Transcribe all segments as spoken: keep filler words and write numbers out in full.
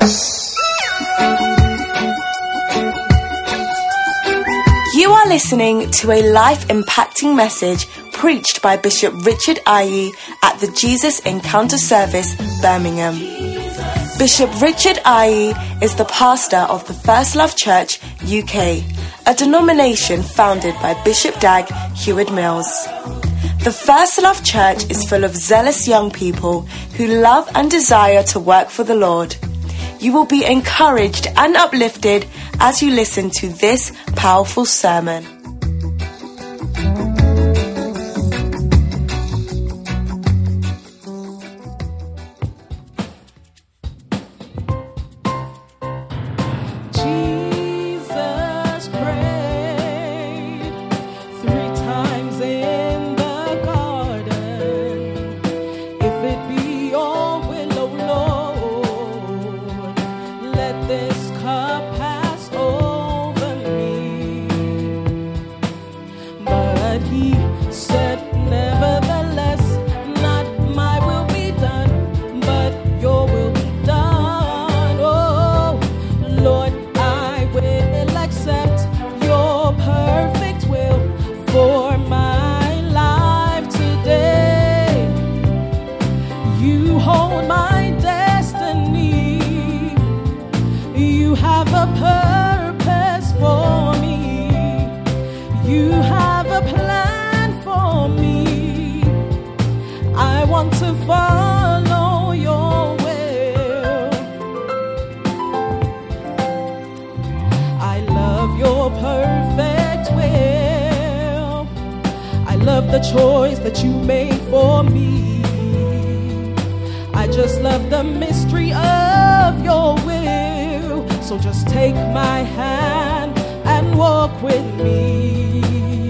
You are listening to a life-impacting message preached by Bishop Richard Aye at the Jesus Encounter Service, Birmingham. Bishop Richard Aye is the pastor of the First Love Church, U K, a denomination founded by Bishop Dag Heward-Mills. The First Love Church is full of zealous young people who love and desire to work for the Lord. You will be encouraged and uplifted as you listen to this powerful sermon. The choice that you made for me. I just love the mystery of your will. So just take my hand and walk with me.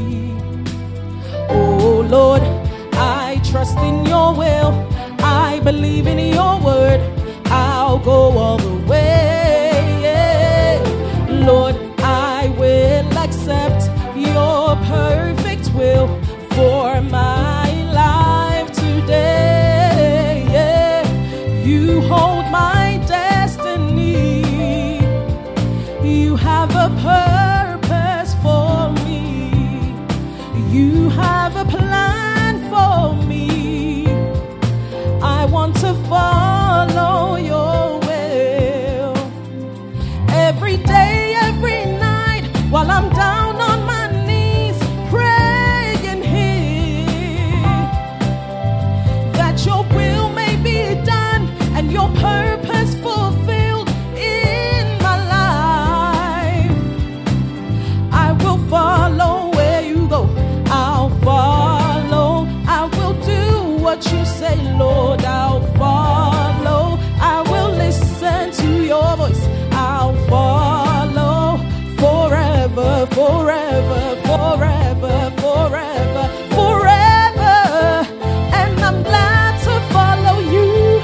Oh Lord, I trust in your will. I believe in your word. I'll go all the way. Lord, I will accept your perfect will for my life today. Yeah. You hold my destiny. You have a purpose for me. You have a plan for me. I want to follow your will. Every day, every night, while I'm down on my knees, praying here that your will may be done and your purpose fulfilled in my life. I will follow where you go. I'll follow. I will do what you say, Lord. I'll follow. I will listen to your voice. I'll follow forever, forever, forever, forever, forever. And I'm glad to follow you.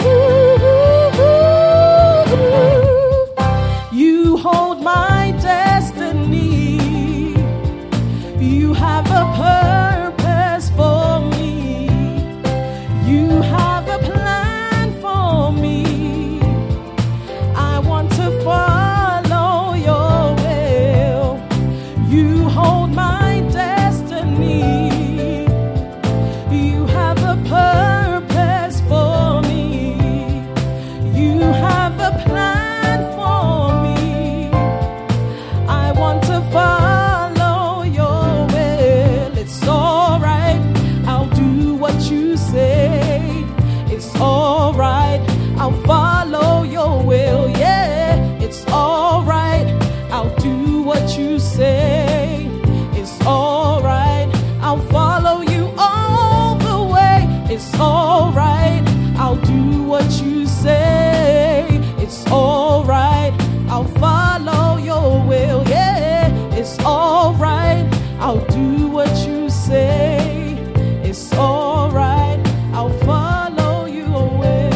You hold my destiny. You have a purpose for me. You have a plan for me. I want to follow your will. You hold my destiny. You have a purpose for me. You have a plan for me. I want to follow your will. It's all right. I'll do what you say. It's all right. I'll follow your will. Yeah, it's all right. I'll do what you say. It's all right. I'll follow you all the way. It's all right. I'll do what you say. It's all right. I'll follow your will. Yeah, it's all right. I'll do what you say. It's all right. I'll follow your will.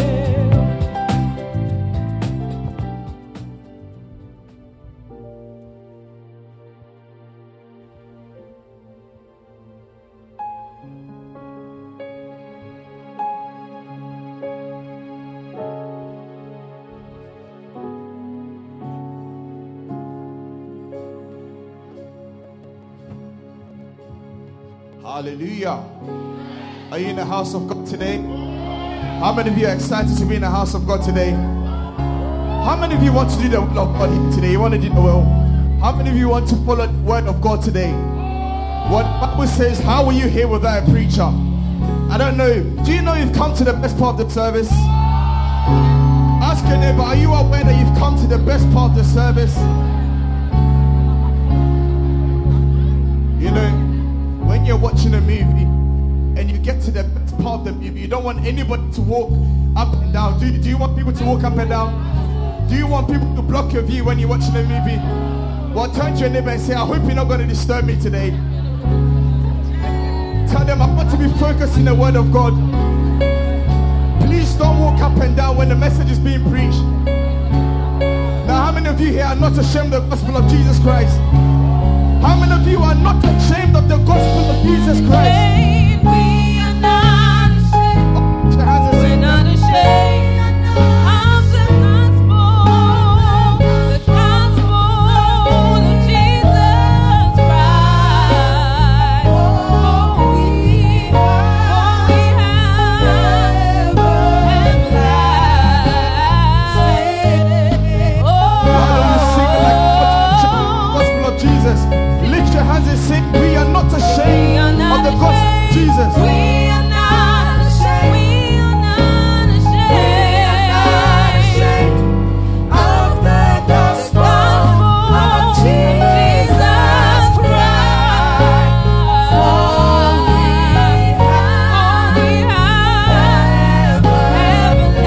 Hallelujah. Are you in the house of God today? How many of you are excited to be in the house of God today? How many of you want to do the will of God here today? You want to do the will? How many of you want to follow the word of God today? What the Bible says, how will you hear without a preacher? I don't know. Do you know you've come to the best part of the service? Ask your neighbor, are you aware that you've come to the best part of the service? You know, when you're watching a movie and you get to the best part of the movie, you don't want anybody to walk up and down. Do, do you want people to walk up and down? Do you want people to block your view when you're watching a movie? Well, turn to your neighbor and say, I hope you're not going to disturb me today. Tell them, I want to be focused in the word of God. Please don't walk up and down when the message is being preached. Now, how many of you here are not ashamed of the gospel of Jesus Christ? How many of you are not ashamed of the gospel of Jesus Christ? We are not ashamed. Oh, your hands and We're sing. not ashamed of the gospel, the gospel of Jesus Christ. For we, for we have everlasting. Why don't you sing like the gospel of Jesus? Lift your hands and sing, we are not ashamed of the gospel of Jesus. We are not ashamed. We are not ashamed. We are not ashamed of the gospel of Jesus Christ. For we have, we have everlasting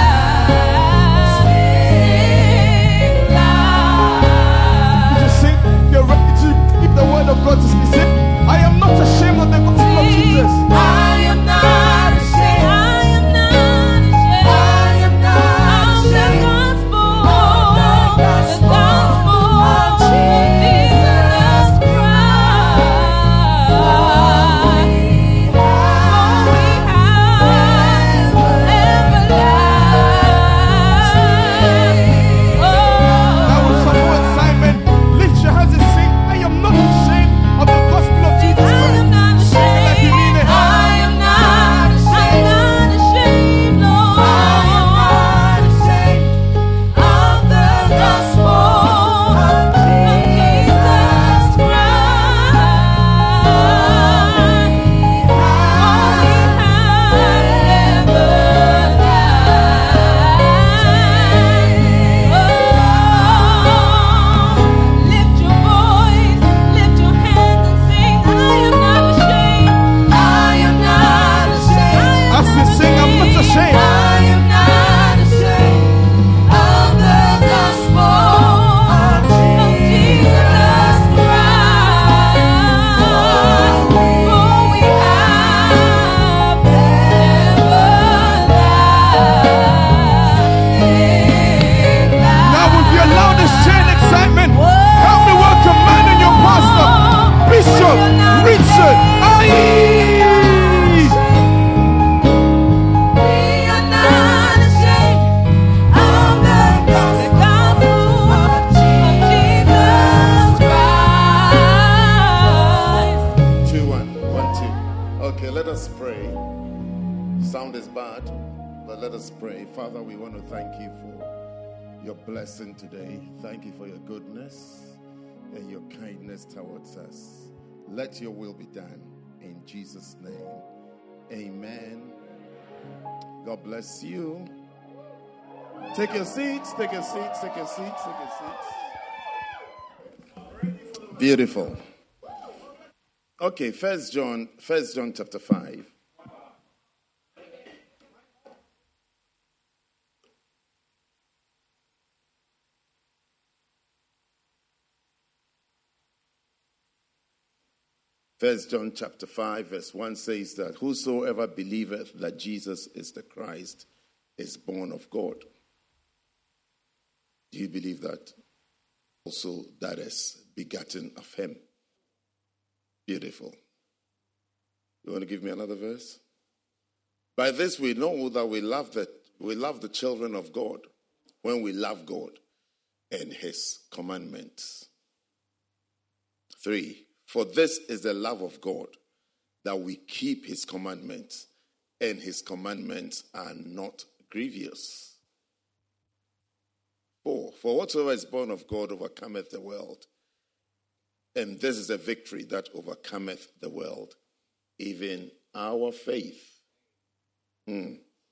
life. Just sing, you're ready to keep the word of God to speak. Sing, I am not ashamed of the gospel of Jesus. I am not ashamed. I am not ashamed. I am not ashamed of the gospel, the gospel of Jesus Christ. For we have everlasting. That was some word, Simon. Lift your hands and sing, I am not ashamed of the gospel of Jesus I Christ. am not Sing it like you mean ashamed. it. I am not ashamed. I'm not ashamed, Lord. I am not ashamed of the gospel of Jesus Christ. Lift your voice, lift your hands and sing. I am not ashamed. I am not ashamed. I say, sing, I'm not ashamed. I am not ashamed of the gospel of Jesus Christ. For we have everlasting life. Now with your loudest cheer and excitement, help me welcome man and your pastor, Bishop Richard Aye. We are not ashamed of the gospel of Jesus Christ. Two, one, one, two. Okay, let us pray. Sound is bad, but let us pray. Father, we want to thank you for your blessing today. Thank you for your goodness and your kindness towards us. Let your will be done in Jesus' name. Amen. God bless you. Take your seats, take your seats, take your seats, take your seats. Beautiful. Okay, First John, First John chapter five. First John chapter five, verse one says that whosoever believeth that Jesus is the Christ is born of God. Do you believe that? Also, that is begotten of him. Beautiful. You want to give me another verse? By this we know that we love the, we love the children of God when we love God and his commandments. Three, for this is the love of God, that we keep his commandments, and his commandments are not grievous. Four, for whatsoever is born of God overcometh the world. And this is a victory that overcometh the world, even our faith. Hmm.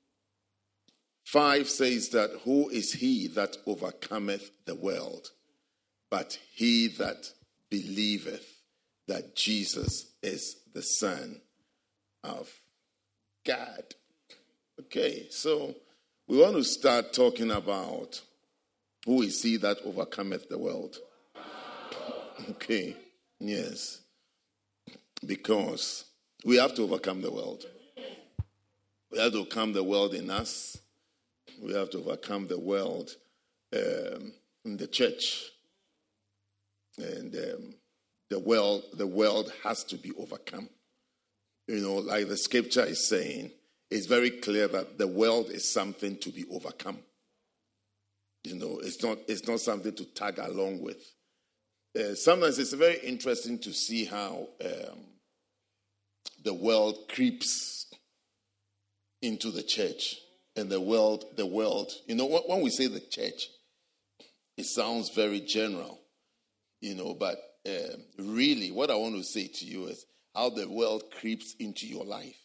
Five says that, who is he that overcometh the world? But he that believeth that Jesus is the Son of God. Okay, so we want to start talking about who is he that overcometh the world. Okay, yes. Because we have to overcome the world. We have to overcome the world in us. We have to overcome the world um, in the church. And um, the world, the world has to be overcome. You know, like the scripture is saying, it's very clear that the world is something to be overcome. You know, it's not, it's not something to tag along with. Uh, sometimes it's very interesting to see how um, the world creeps into the church. And the world, the world, you know, when we say the church, it sounds very general, you know, but uh, really what I want to say to you is how the world creeps into your life.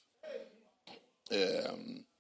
Um,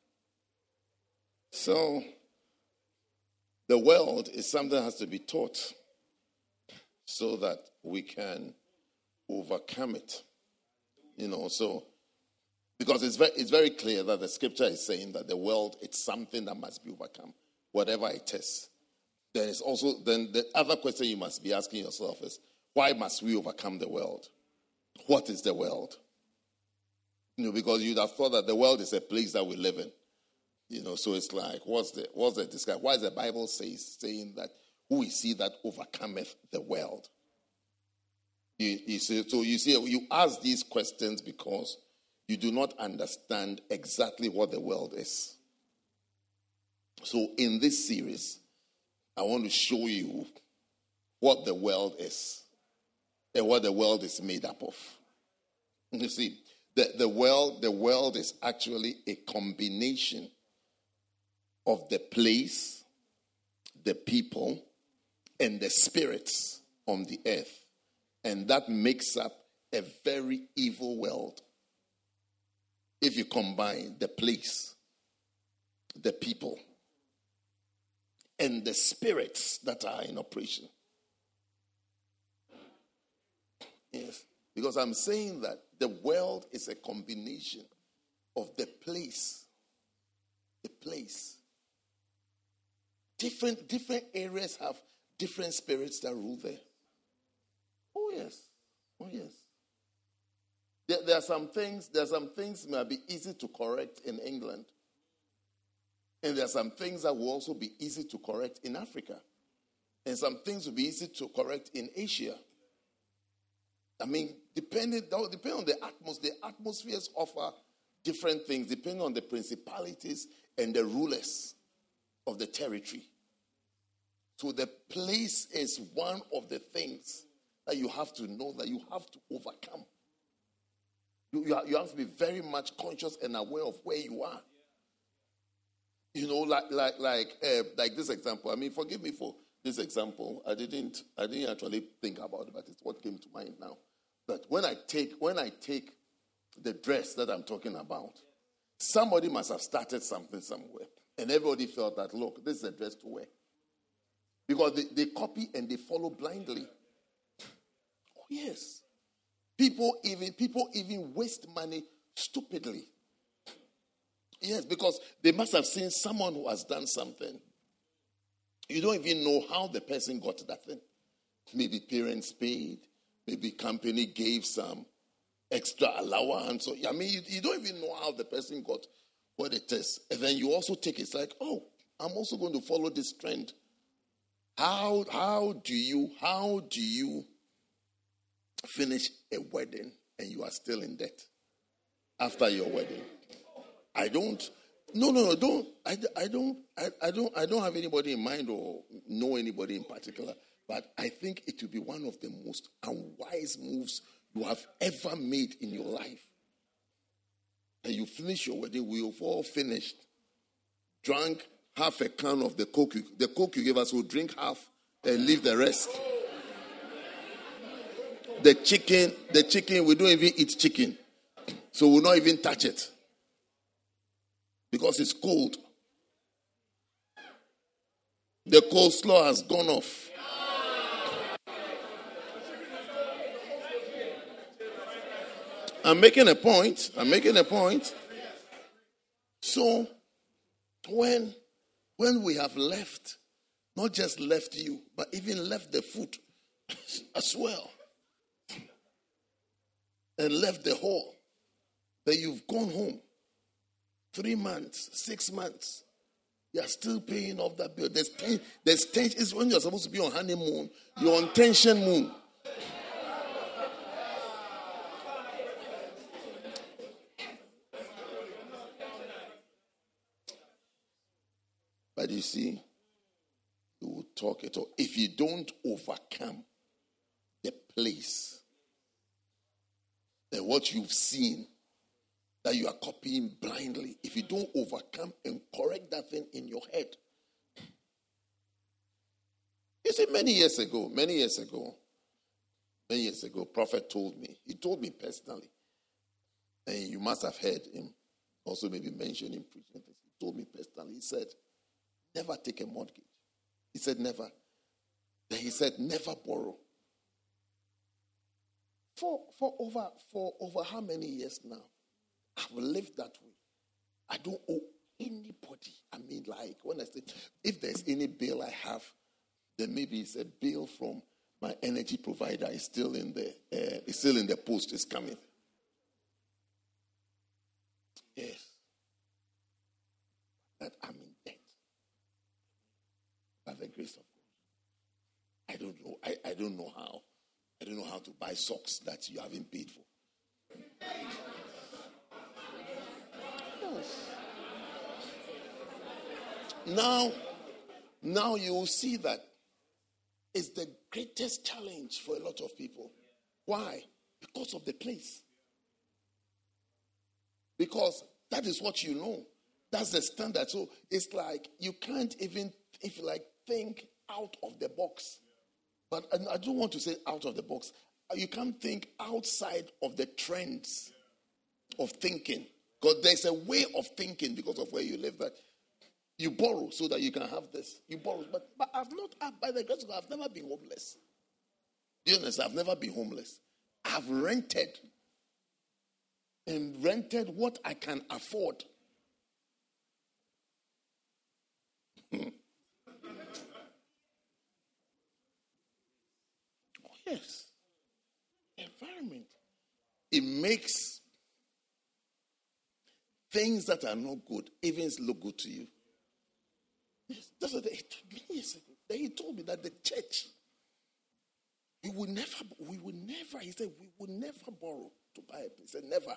so, the world is something that has to be taught so that we can overcome it. You know, so, because it's very, it's very clear that the scripture is saying that the world, it's something that must be overcome, whatever it is. Then it's also, then the other question you must be asking yourself is, why must we overcome the world? What is the world? You know, because you'd have thought that the world is a place that we live in. You know, so it's like, what's the what's the describe? Why is the Bible says saying that who is he that overcometh the world? You, you see, so you see, you ask these questions because you do not understand exactly what the world is. So in this series, I want to show you what the world is and what the world is made up of. You see, the, the world, the world is actually a combination of the place, the people, and the spirits on the earth. And that makes up a very evil world. If you combine the place, the people, and the spirits that are in operation. Yes, because I'm saying that the world is a combination of the place, the place. Different, different areas have different spirits that rule there. Oh yes, oh yes. There, there are some things, there are some things that may be easy to correct in England. And there are some things that will also be easy to correct in Africa. And some things will be easy to correct in Asia. I mean, depending, depending on the atmosphere, the atmospheres offer different things, depending on the principalities and the rulers of the territory. So the place is one of the things that you have to know, that you have to overcome. You, you, have, you have to be very much conscious and aware of where you are. You know, like like like uh, like this example. I mean, forgive me for this example. I didn't I didn't actually think about it, but it's what came to mind now. That when I take when I take the dress that I'm talking about, somebody must have started something somewhere, and everybody felt that, look, this is a dress to wear, because they, they copy and they follow blindly. Oh yes, people even people even waste money stupidly. Yes, because they must have seen someone who has done something. You don't even know how the person got that thing. Maybe parents paid. Maybe company gave some extra allowance. So, I mean, you, you don't even know how the person got what it is. And then you also take it. It's like, oh, I'm also going to follow this trend. How, how do you, how do you finish a wedding and you are still in debt after your wedding? I don't, no, no, no, don't, I, I don't, I, I don't, I don't have anybody in mind or know anybody in particular, but I think it will be one of the most unwise moves you have ever made in your life and you finish your wedding, we've all finished. Drank half a can of the coke. You, the coke you gave us, we'll drink half and leave the rest. The chicken, the chicken, we don't even eat chicken. So we'll not even touch it. Because it's cold. The coleslaw has gone off. I'm making a point. I'm making a point. So, when, when we have left, not just left you, but even left the food as well, and left the hall, that you've gone home, three months, six months, you are still paying off that bill. There's ten, there's ten, it's when you're supposed to be on honeymoon, you're on tension moon. But you see, you will talk it all. If you don't overcome the place, then what you've seen that you are copying blindly, if you don't overcome and correct that thing in your head. You see, many years ago, many years ago, many years ago, Prophet told me, he told me personally, and you must have heard him also maybe mention him preaching this. He told me personally, he said, never take a mortgage. He said, never. Then he said, never borrow. For, for, over, for over how many years now? I've lived that way. I don't owe anybody. I mean, like, when I say, if there's any bill I have, then maybe it's a bill from my energy provider. It's still in the, uh, it's still in the post. It's coming. Yes. That I'm in debt. By the grace of God. I don't know. I, I don't know how. I don't know how to buy socks that you haven't paid for. Yes. Now, now you will see that it's the greatest challenge for a lot of people. Why? Because of the place. Because that is what you know. That's the standard. So it's like you can't even, if you like, think out of the box. But I don't want to say out of the box. You can't think outside of the trends of thinking. Because there's a way of thinking because of where you live that you borrow so that you can have this. You borrow. But, but I've not, by the grace of God, I've never been homeless. Do you understand? I've never been homeless. I've rented. And rented what I can afford. Hmm. Oh, yes. Environment. It makes things that are not good even look good to you. Yes, that's what he told me years ago. Then he told me that the church, we will never, we will never, he said, we will never borrow to buy a place. He said, never.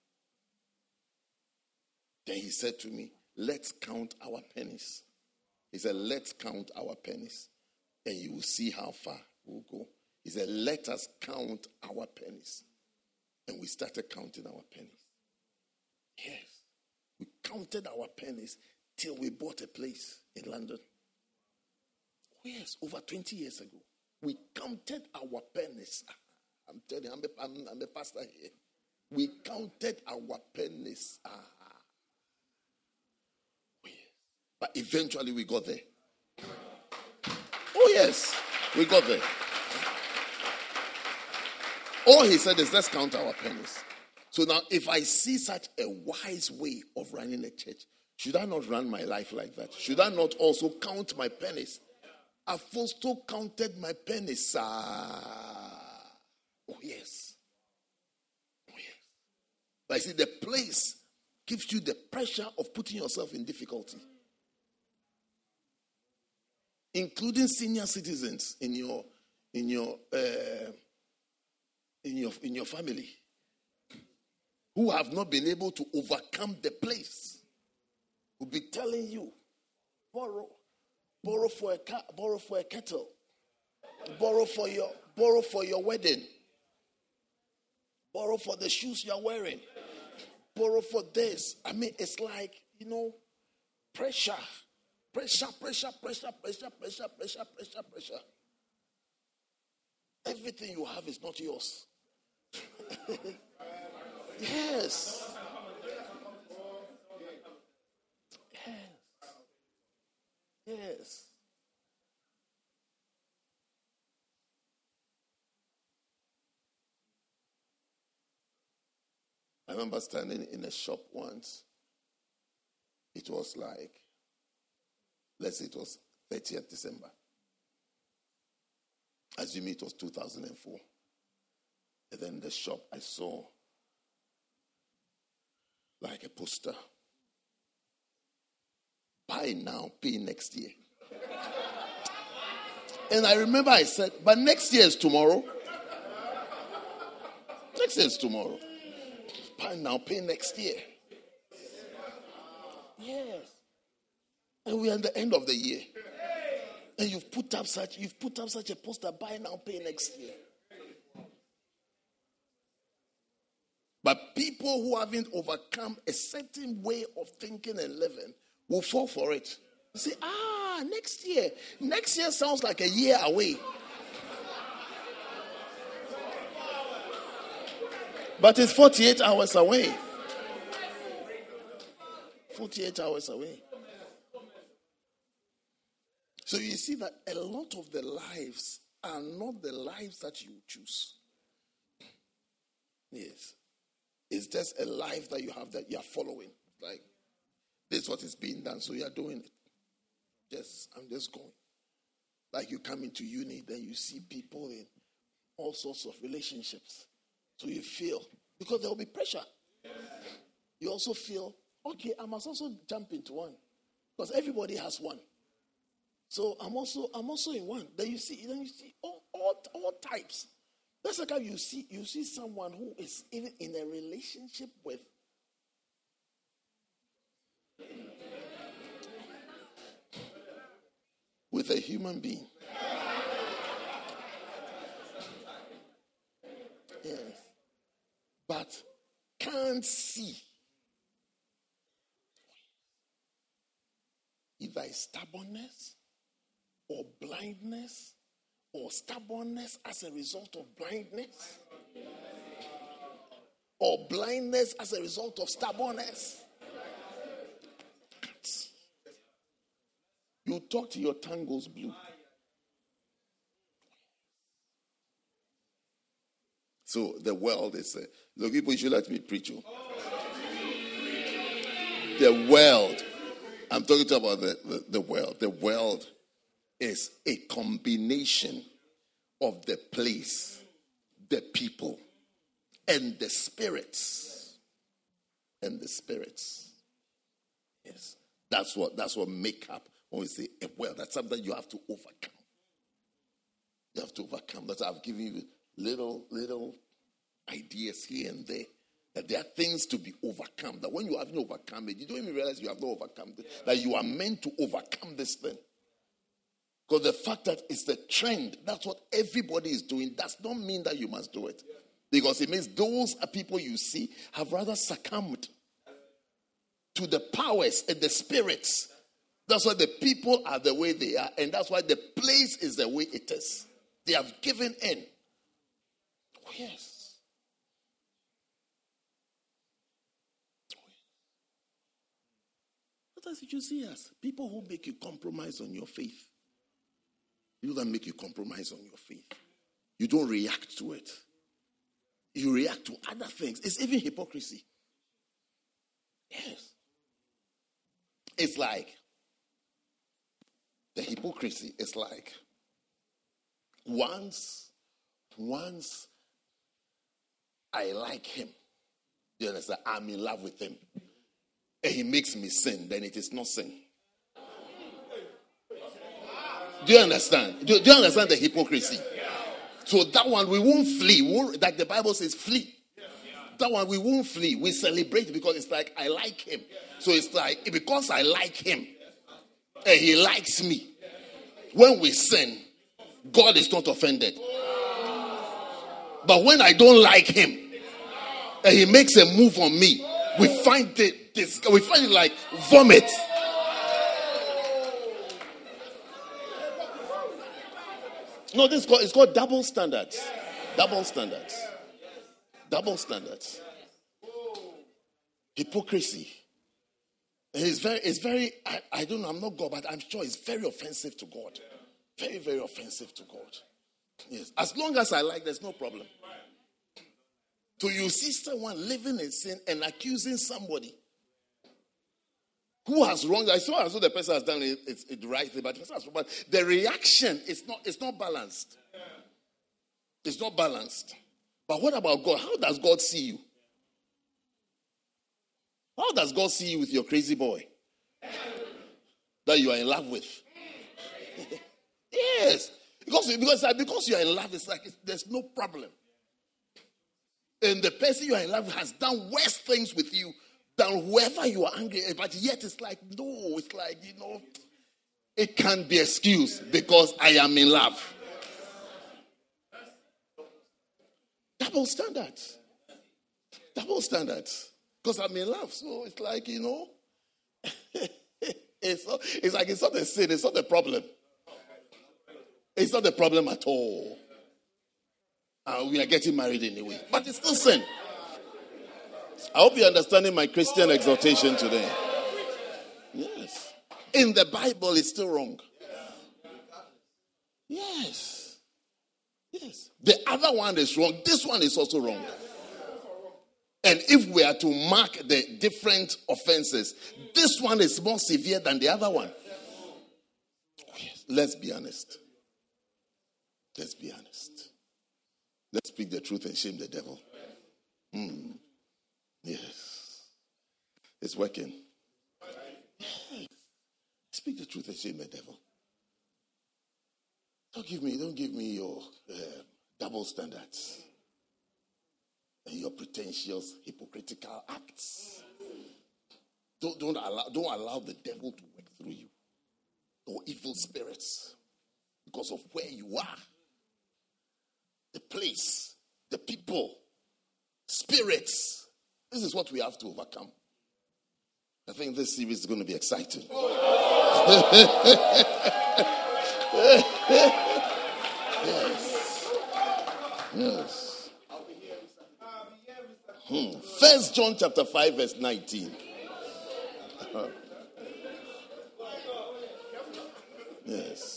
Then he said to me, let's count our pennies. He said, let's count our pennies. And you will see how far we'll go. He said, let us count our pennies. And we started counting our pennies. Yes. We counted our pennies till we bought a place in London. Oh, yes, over twenty years ago. We counted our pennies. I'm telling you, I'm a, I'm, I'm a pastor here. We counted our pennies. Ah. Oh, yes. But eventually we got there. Oh, yes, we got there. All he said is, let's count our pennies. So now, if I see such a wise way of running a church, should I not run my life like that? Should I not also count my pennies? I've also counted my pennies. Ah. Oh, yes. Oh, yes. But I see the place gives you the pressure of putting yourself in difficulty. Including senior citizens in your in your uh, in your in your family who have not been able to overcome the place will be telling you, borrow, borrow for a car, borrow for a kettle, borrow for your borrow for your wedding, borrow for the shoes you're wearing, borrow for this. I mean, it's like, you know, pressure. Pressure, pressure, pressure, pressure, pressure, pressure, pressure, pressure. Everything you have is not yours. Yes. Yes. Yes. I remember standing in a shop once. It was like, let's say it was thirtieth December. Assume it was two thousand four. And then in the shop I saw like a poster. Buy now, pay next year. And I remember I said, but next year is tomorrow. Next year is tomorrow. Buy now, pay next year. Yes. And we are at the end of the year. And you've put up such you've put up such a poster, buy now, pay next year. But people who haven't overcome a certain way of thinking and living will fall for it. You say, ah, next year. Next year sounds like a year away. But it's forty-eight hours away. forty-eight hours away. So you see that a lot of the lives are not the lives that you choose. Yes. It's just a life that you have that you are following. Like, this is what is being done, so you are doing it. Just, I'm just going. Like you come into uni, then you see people in all sorts of relationships. So you feel, because there will be pressure. You also feel, okay, I must also jump into one. Because everybody has one. So I'm also I'm also in one. Then you see, then you see all, all, all types. That's like how you see you see someone who is even in a relationship with with a human being. Yes. But can't see. Either stubbornness or blindness or stubbornness as a result of blindness or blindness as a result of stubbornness. You talk to your tongue goes blue. So the world is uh, look, people, you should let me preach you. The world, I'm talking to you about the, the, the world. The world is a combination of the place, the people, and the spirits. And the spirits. Yes. That's what that's what make up when we say a world. That's something you have to overcome. You have to overcome. That's why I've given you little, little ideas here and there. That there are things to be overcome. That when you haven't overcome it, you don't even realize you have not overcome it. That you are meant to overcome this thing. Because the fact that it's the trend, that's what everybody is doing, does not mean that you must do it. Because it means those people you see have rather succumbed to the powers and the spirits. That's why the people are the way they are. And that's why the place is the way it is. They have given in. Oh, yes. What else did you see us? People who make you compromise on your faith. You don't make you compromise on your faith. You don't react to it. You react to other things. It's even hypocrisy. Yes. It's like, the hypocrisy is like, once, once I like him, you understand, I'm in love with him, and he makes me sin, then it is not sin. Do you understand? Do, do you understand the hypocrisy? So that one we won't flee. We won't, like the Bible says, flee. That one we won't flee. We celebrate because it's like I like him. So it's like because I like him and he likes me. When we sin, God is not offended. But when I don't like him and he makes a move on me, We find it, this, we find it like vomit. No, this is called, it's called double standards. Double standards. Double standards. Hypocrisy. And it's very, it's very, I, I don't know, I'm not God, but I'm sure it's very offensive to God. Very, very offensive to God. Yes. As long as I like, there's no problem. To you, sister one living in sin and accusing somebody who has wronged. I saw as though the person has done it, it's it right thing, but the person has, but the reaction is not, it's not balanced. It's not balanced. But what about God? How does God see you? How does God see you with your crazy boy that you are in love with? Yes. Because, because, because you are in love, it's like it's, there's no problem. And the person you are in love with has done worse things with you than whoever you are angry at. But yet it's like, no, it's like, you know, it can't be excused because I am in love. Double standards. Double standards. Because I'm in love. So it's like, you know, it's, not, it's like it's not a sin. It's not a problem. It's not a problem at all. Uh, we are getting married anyway. But it's still sin. I hope you're understanding my Christian exhortation today. Yes. In the Bible, it's still wrong. Yes. Yes. The other one is wrong. This one is also wrong. And if we are to mark the different offenses, this one is more severe than the other one. Yes. Let's be honest. Let's be honest. Let's speak the truth and shame the devil. Mm. Yes. It's working. Yes. Speak the truth and shame the devil. Don't give me, don't give me your uh, double standards and your pretentious, hypocritical acts. Don't, don't, allow, don't allow the devil to work through you or evil spirits because of where you are. The place, the people, spirits. This is what we have to overcome. I think this series is going to be exciting. Yes. Yes. Hmm. First John chapter five, verse nineteen. Uh-huh. Yes.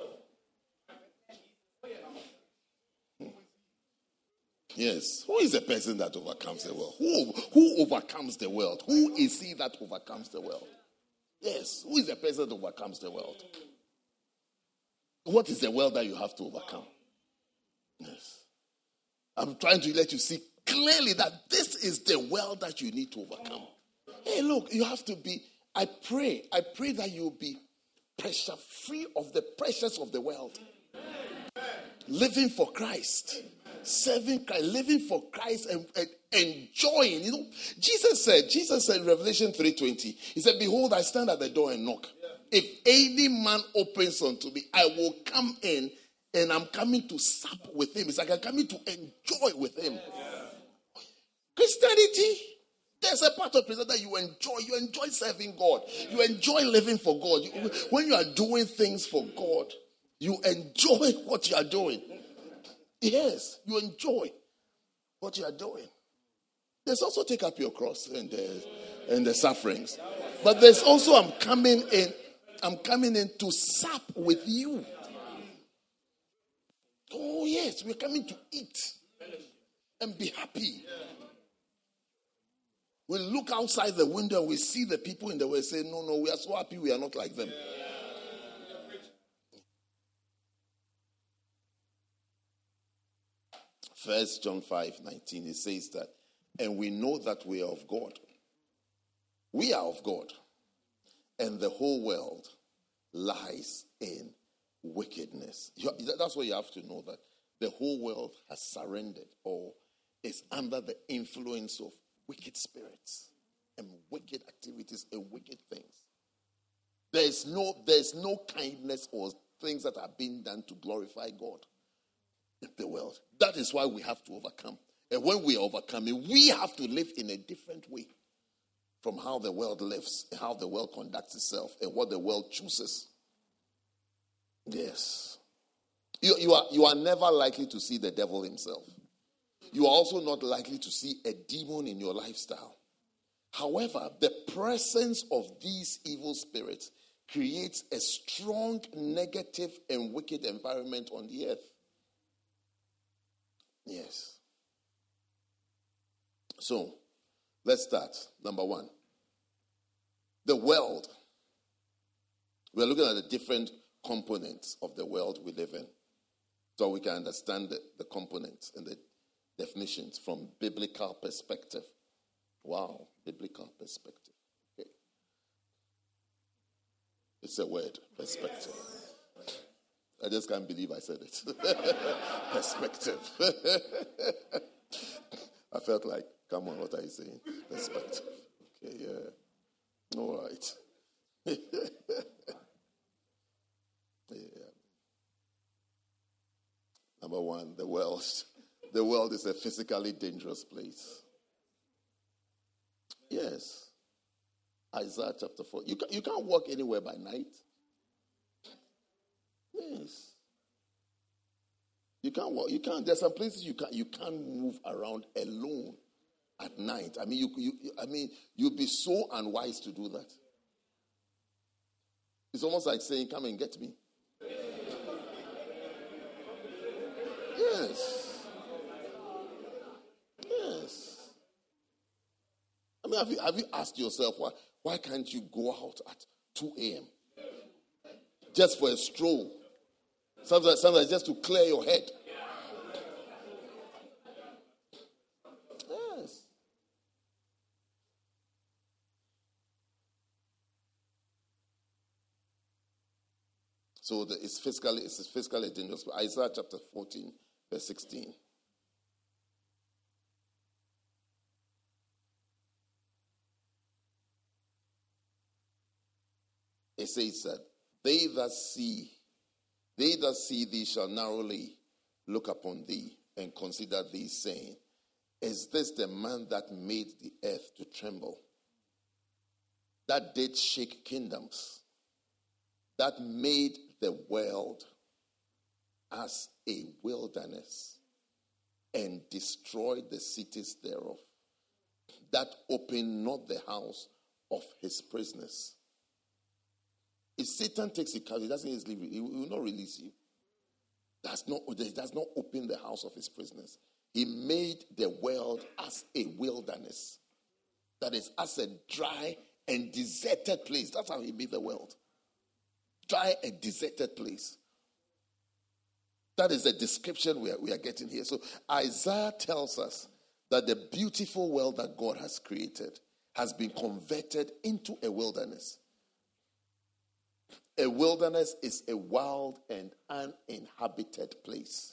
Yes. Who is the person that overcomes the world? Who, who overcomes the world? Who is he that overcomes the world? Yes. Who is the person that overcomes the world? What is the world that you have to overcome? Yes. I'm trying to let you see clearly that this is the world that you need to overcome. Hey, look, you have to be, I pray, I pray that you'll be pressure free of the pressures of the world. Living for Christ. Serving Christ, living for Christ and, and enjoying. You know, Jesus said, Jesus said in Revelation three twenty, he said, behold, I stand at the door and knock. Yeah. If any man opens unto me, I will come in and I'm coming to sup with him. It's like I'm coming to enjoy with him. Yeah. Christianity, there's a part of Christianity that you enjoy. You enjoy serving God. You enjoy living for God. You, when you are doing things for God, you enjoy what you are doing. Yes, you enjoy what you are doing. There's also take up your cross and the, and the sufferings. But there's also I'm coming in, I'm coming in to sup with you. Oh yes, we're coming to eat and be happy. We look outside the window and we see the people in the world say, no, no, we are so happy we are not like them. First John five nineteen, it says that, and we know that we are of God. We are of God. And the whole world lies in wickedness. That's what you have to know, that the whole world has surrendered or is under the influence of wicked spirits and wicked activities and wicked things. There is no, there is no kindness or things that are being done to glorify God in the world. That is why we have to overcome. And when we are overcoming, we have to live in a different way. from how the world lives, how the world conducts itself, and what the world chooses. Yes. You, you, are, you are never likely to see the devil himself. You are also not likely to see a demon in your lifestyle. However, the presence of these evil spirits creates a strong negative and wicked environment on the earth. Yes. So, let's start. Number one, the world. We're looking at the different components of the world we live in, so we can understand the, the components and the definitions from biblical perspective. Wow, biblical perspective. Okay. It's a word, perspective. I just can't believe I said it. Perspective. I felt like, come on, what are you saying? Perspective. Okay, yeah. All right. Yeah. Number one, the world. The world is a physically dangerous place. Yes. Isaiah chapter four. You, can, you can't walk anywhere by night. Yes. You can't walk. You can't. There's some places you can't. You can't move around alone at night. I mean, you. you I mean, you'd be so unwise to do that. It's almost like saying, "Come and get me." Yes. Yes. I mean, have you have you asked yourself why why can't you go out at two a.m. just for a stroll? Sometimes, sometimes just to clear your head. Yes. So the, it's physically it's physically dangerous. Isaiah chapter fourteen, verse sixteen. It says that they that see, they that see thee shall narrowly look upon thee and consider thee, saying, is this the man that made the earth to tremble, that did shake kingdoms, that made the world as a wilderness and destroyed the cities thereof, that opened not the house of his prisoners? If Satan takes a couch, he doesn't easily, he will not release you. Does not, he does not open the house of his prisoners. He made the world as a wilderness. That is, as a dry and deserted place. That's how he made the world. Dry and deserted place. That is the description we are, we are getting here. So Isaiah tells us that the beautiful world that God has created has been converted into a wilderness. A wilderness is a wild and uninhabited place.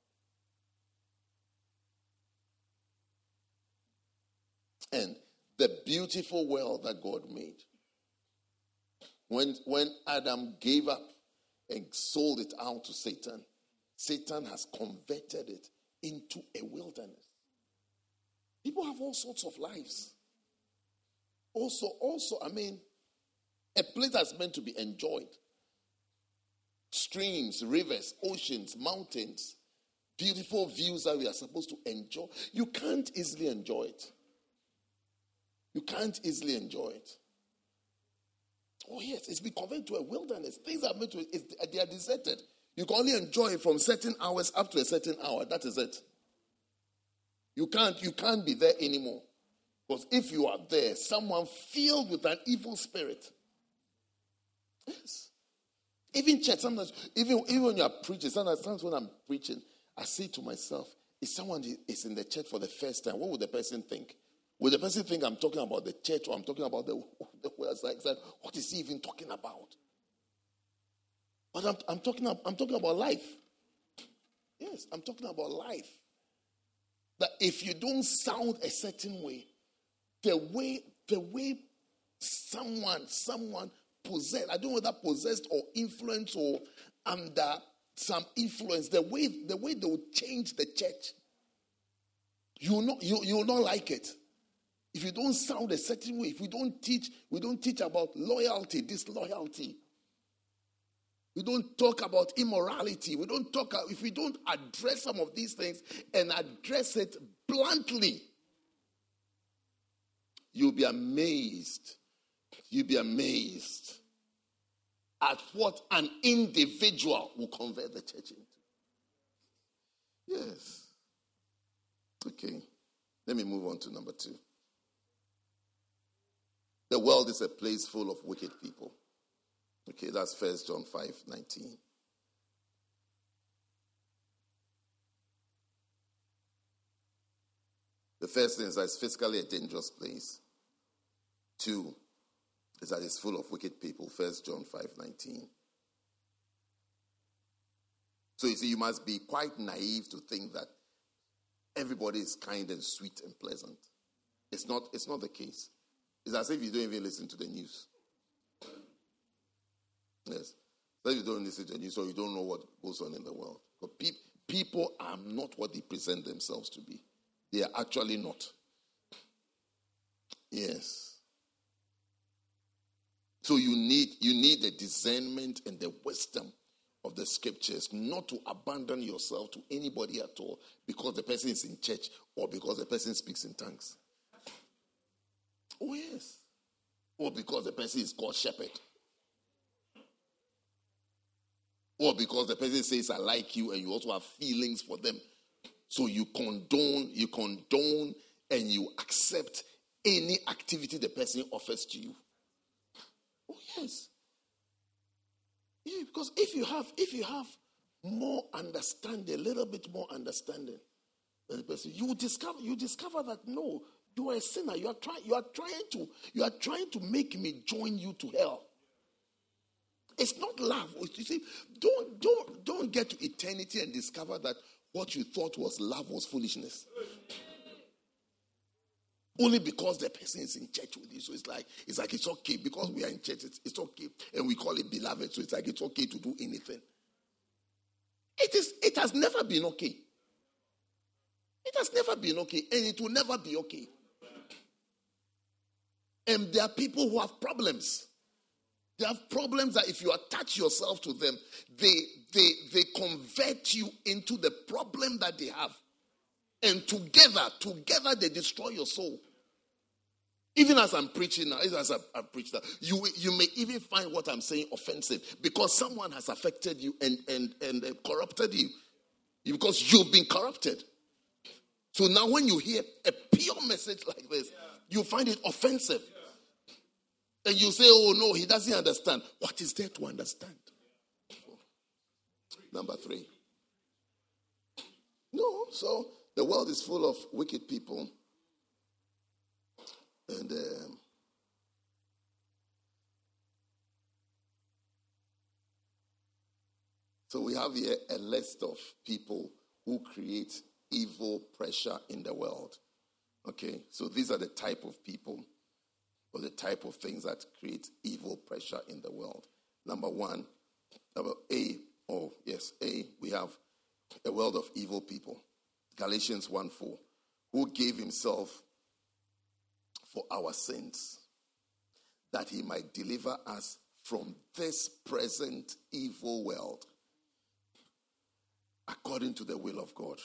And the beautiful world that God made, when, when Adam gave up and sold it out to Satan, Satan has converted it into a wilderness. People have all sorts of lives. Also, also, I mean, a place that's meant to be enjoyed. Streams, rivers, oceans, mountains, beautiful views that we are supposed to enjoy. You can't easily enjoy it. You can't easily enjoy it. Oh yes, it's been converted to a wilderness. Things are meant to, it's, they are deserted. You can only enjoy it from certain hours up to a certain hour. That is it. You can't, you can't be there anymore. Because if you are there, someone filled with an evil spirit. Yes. Even church, sometimes, even, even when you are preaching, sometimes, sometimes when I'm preaching, I say to myself, if someone is in the church for the first time, what would the person think? Will the person think I'm talking about the church or I'm talking about the, the world? Like, what is he even talking about? But I'm, I'm talking I'm talking about life. Yes, I'm talking about life. That if you don't sound a certain way, the way the way someone someone possessed, I don't know whether possessed or influenced or under some influence, the way the way they will change the church, you will not you you will not like it. if you don't sound a certain way, if we don't teach, we don't teach about loyalty, disloyalty. We don't talk about immorality. We don't talk, if we don't address some of these things and address it bluntly, you'll be amazed. You'll be amazed at what an individual will convert the church into. Yes. Okay. Let me move on to number two. The world is a place full of wicked people. Okay, that's First John five nineteen. The first thing is that it's physically a dangerous place. Two is that it's full of wicked people. First John five nineteen. So you see, you must be quite naive to think that everybody is kind and sweet and pleasant. It's not, it's not the case. It's as if you don't even listen to the news. Yes. So you don't listen to the news, so you don't know what goes on in the world. But pe- people are not what they present themselves to be. They are actually not. Yes. So you need you need the discernment and the wisdom of the scriptures not to abandon yourself to anybody at all because the person is in church or because the person speaks in tongues. Oh, yes. Or because the person is called shepherd. Or because the person says, I like you, and you also have feelings for them. So you condone, you condone, and you accept any activity the person offers to you. Oh, yes. Yeah, because if you have, if you have more understanding, a little bit more understanding than the person, you discover, you discover that no, you are a sinner. You are trying, you are trying to, you are trying to make me join you to hell. It's not love. You see, don't, don't, don't get to eternity and discover that what you thought was love was foolishness. Only because the person is in church with you. So it's like, it's like it's okay. Because we are in church, it's, it's okay. And we call it beloved. So it's like it's okay to do anything. It is. It has never been okay. It has never been okay. And it will never be okay. And there are people who have problems. They have problems that if you attach yourself to them, they, they, they convert you into the problem that they have. And together, together they destroy your soul. Even as I'm preaching now, even as I, I preach now, you, you may even find what I'm saying offensive because someone has affected you and, and, and uh, corrupted you. Because you've been corrupted. So now when you hear a pure message like this, you find it offensive. And you say, oh no, he doesn't understand. What is there to understand? Number three. No, so the world is full of wicked people. And um, so we have here a list of people who create evil pressure in the world. Okay, so these are the type of people or the type of things that create evil pressure in the world. Number one, number A, oh yes, A, we have a world of evil people. Galatians one four, who gave himself for our sins, that he might deliver us from this present evil world, according to the will of God.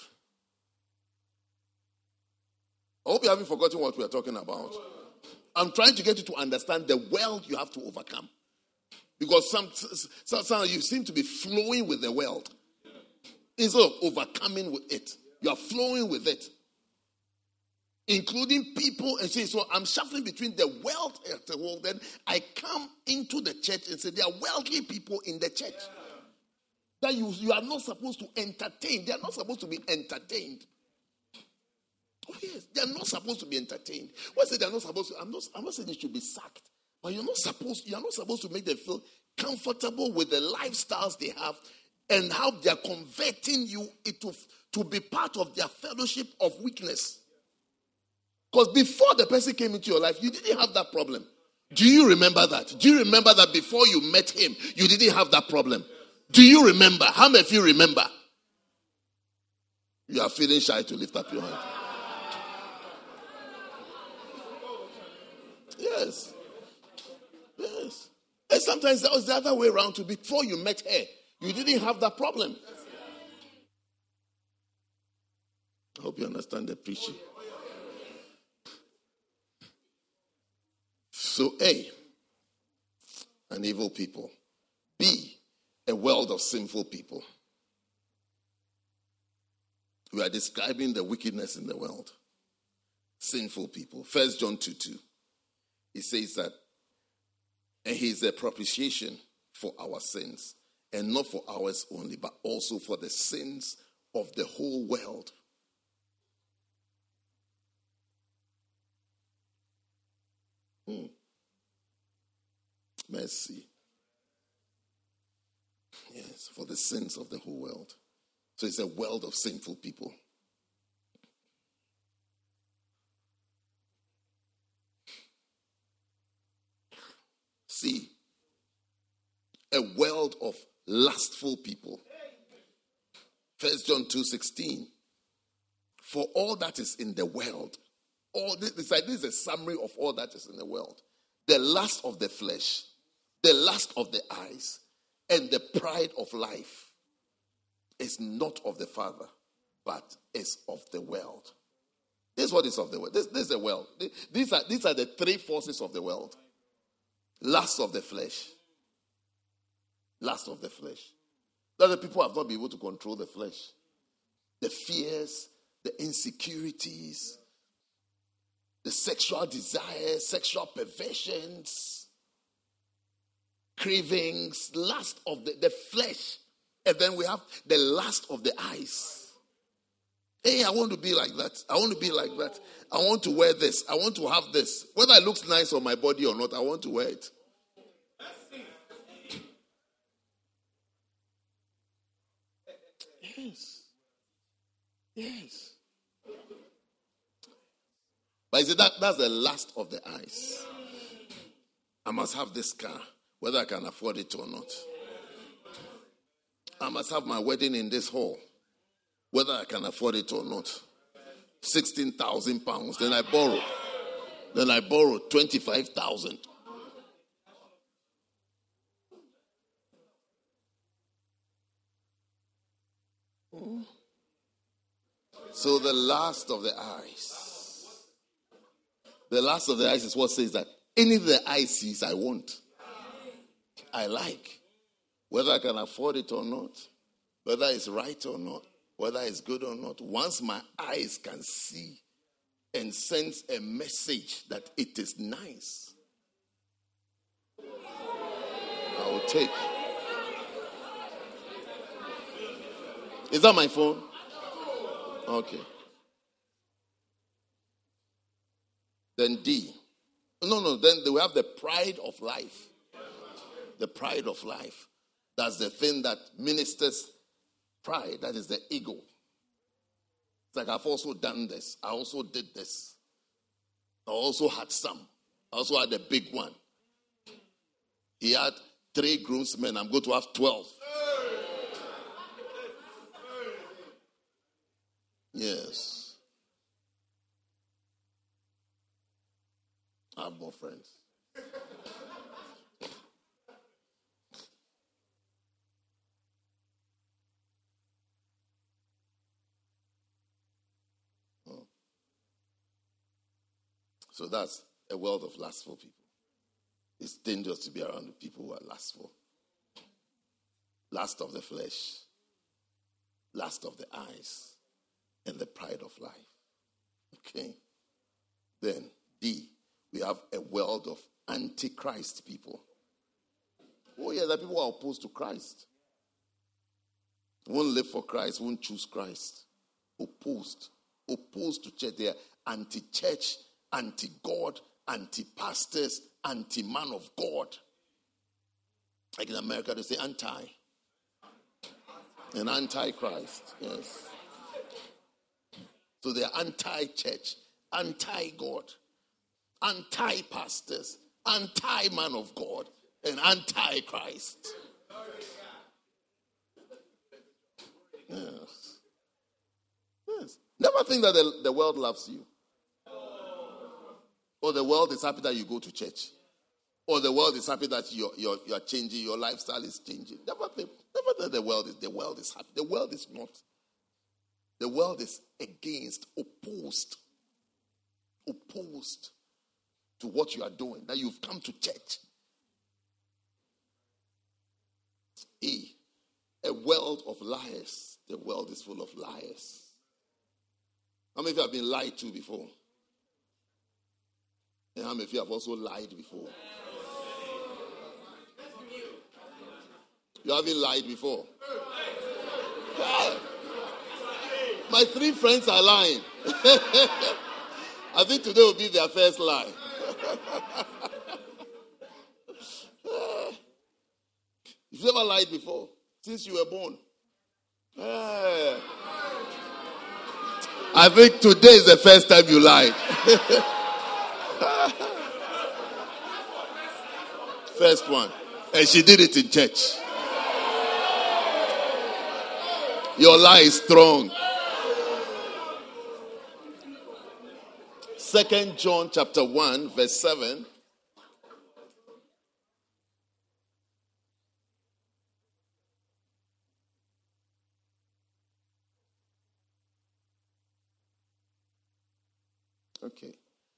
I hope you haven't forgotten what we are talking about. I'm trying to get you to understand the world you have to overcome. Because some, some, some of you seem to be flowing with the world instead of overcoming with it. You are flowing with it. Including people and say, so I'm shuffling between the world and the world. Then I come into the church and say, there are worldly people in the church that you, you are not supposed to entertain. They are not supposed to be entertained. Oh yes, they are not supposed to be entertained. Why say they are not supposed to? I'm not, I'm not saying they should be sacked. But you're not supposed, you're not supposed to make them feel comfortable with the lifestyles they have and how they are converting you into to be part of their fellowship of weakness. Because before the person came into your life, you didn't have that problem. Do you remember that? Do you remember that before you met him, you didn't have that problem? Do you remember? How many of you remember? You are feeling shy to lift up your hand. Yes. Yes. And sometimes that was the other way around too. Before you met her, you didn't have that problem. I hope you understand the preaching. So A, an evil people. B, a world of sinful people. We are describing the wickedness in the world. Sinful people. First John two two. It says that, and he is a propitiation for our sins, and not for ours only, but also for the sins of the whole world. Hmm. Mercy. Yes, for the sins of the whole world. So it's a world of sinful people. See, a world of lustful people. First John two sixteen. For all that is in the world, all this, this is a summary of all that is in the world. The lust of the flesh, the lust of the eyes, and the pride of life is not of the Father, but is of the world. This is what is of the world. This, this is the world. These are, these are the three forces of the world. Lust of the flesh. Lust of the flesh. That the people have not been able to control the flesh. The fears, the insecurities, the sexual desires, sexual perversions, cravings, lust of the, the flesh. And then we have the lust of the eyes. Hey, I want to be like that. I want to be like that. I want to wear this. I want to have this. Whether it looks nice on my body or not, I want to wear it. Yes. Yes. But is it that that's the lust of the eyes? I must have this car, whether I can afford it or not. I must have my wedding in this hall, whether I can afford it or not. sixteen thousand pounds. Then I borrow. Then I borrow twenty-five thousand. So the last of the eyes. The last of the eyes is what says that anything the eye sees, I want. I like. Whether I can afford it or not. Whether it's right or not. Whether it's good or not. Once my eyes can see and sense a message that it is nice, I will take. Is that my phone? Okay. Then D. No, no, then we have the pride of life. The pride of life. That's the thing that ministers pride. That is the ego. It's like, I've also done this. I also did this. I also had some. I also had a big one. He had three groomsmen. I'm going to have twelve. Yes. I have more friends. Oh. So that's a world of lustful people. It's dangerous to be around the people who are lustful. Lust of the flesh, lust of the eyes, and the pride of life. Okay. Then D, we have a world of antichrist people. Oh yeah, the people who are opposed to Christ. Won't live for Christ, won't choose Christ. Opposed. Opposed to church. They are anti-church, anti-God, anti-pastors, anti-man of God. Like in America, they say anti. And anti-Christ. Yes. So they are anti-church, anti-God, anti-pastors, anti-man of God, and anti-Christ. Yes. Yes. Never think that the, the world loves you. Or the world is happy that you go to church. Or the world is happy that you're, you're, you're changing, your lifestyle is changing. Never think, never think the world is the world is happy. The world is not. The world is against, opposed, opposed to what you are doing. That you've come to church. E, a world of liars. The world is full of liars. How many of you have been lied to before? And how many of you have also lied before? You haven't lied before. Yeah. My three friends are lying. I think today will be their first lie. You've never lied before since you were born. Yeah. I think today is the first time you lied. First one. And she did it in church. Your lie is strong. Second John chapter one, verse seven. Okay.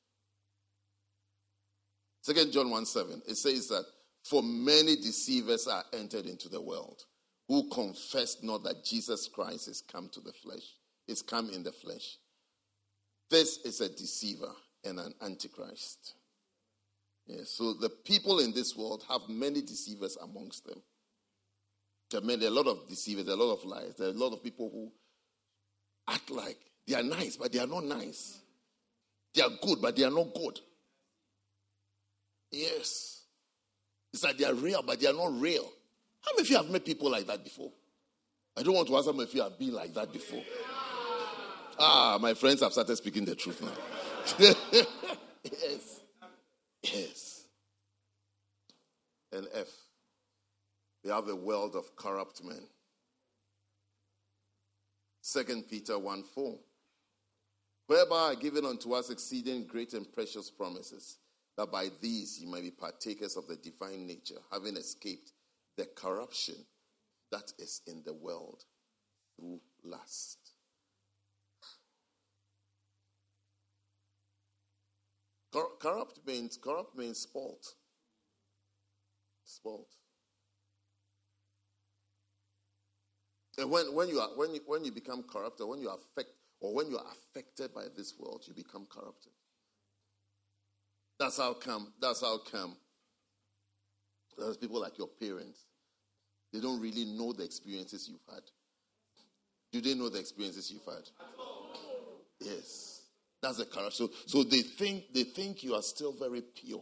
Second John one seven. It says that for many deceivers are entered into the world, who confess not that Jesus Christ is come to the flesh, is come in the flesh. This is a deceiver and an antichrist. Yes, so the people in this world have many deceivers amongst them. There are, many, there are a lot of deceivers, there are a lot of liars. There are a lot of people who act like they are nice, but they are not nice. They are good, but they are not good. Yes. It's like they are real, but they are not real. How many of you have met people like that before? I don't want to ask how many of you have been like that before. Ah, my friends have started speaking the truth now. Yes. Yes. And F. We have a world of corrupt men. Second Peter one four. Whereby are given unto us exceeding great and precious promises, that by these you may be partakers of the divine nature, having escaped the corruption that is in the world through lust. Cor- corrupt means corrupt means spoiled. Spoiled. And when, when you are when you when you become corrupt, or when you affect or when you are affected by this world, you become corrupted. That's how come. That's how come. There's people like your parents. They don't really know the experiences you've had. Do they know the experiences you've had? Yes. That's the corruption. So, so they think they think you are still very pure.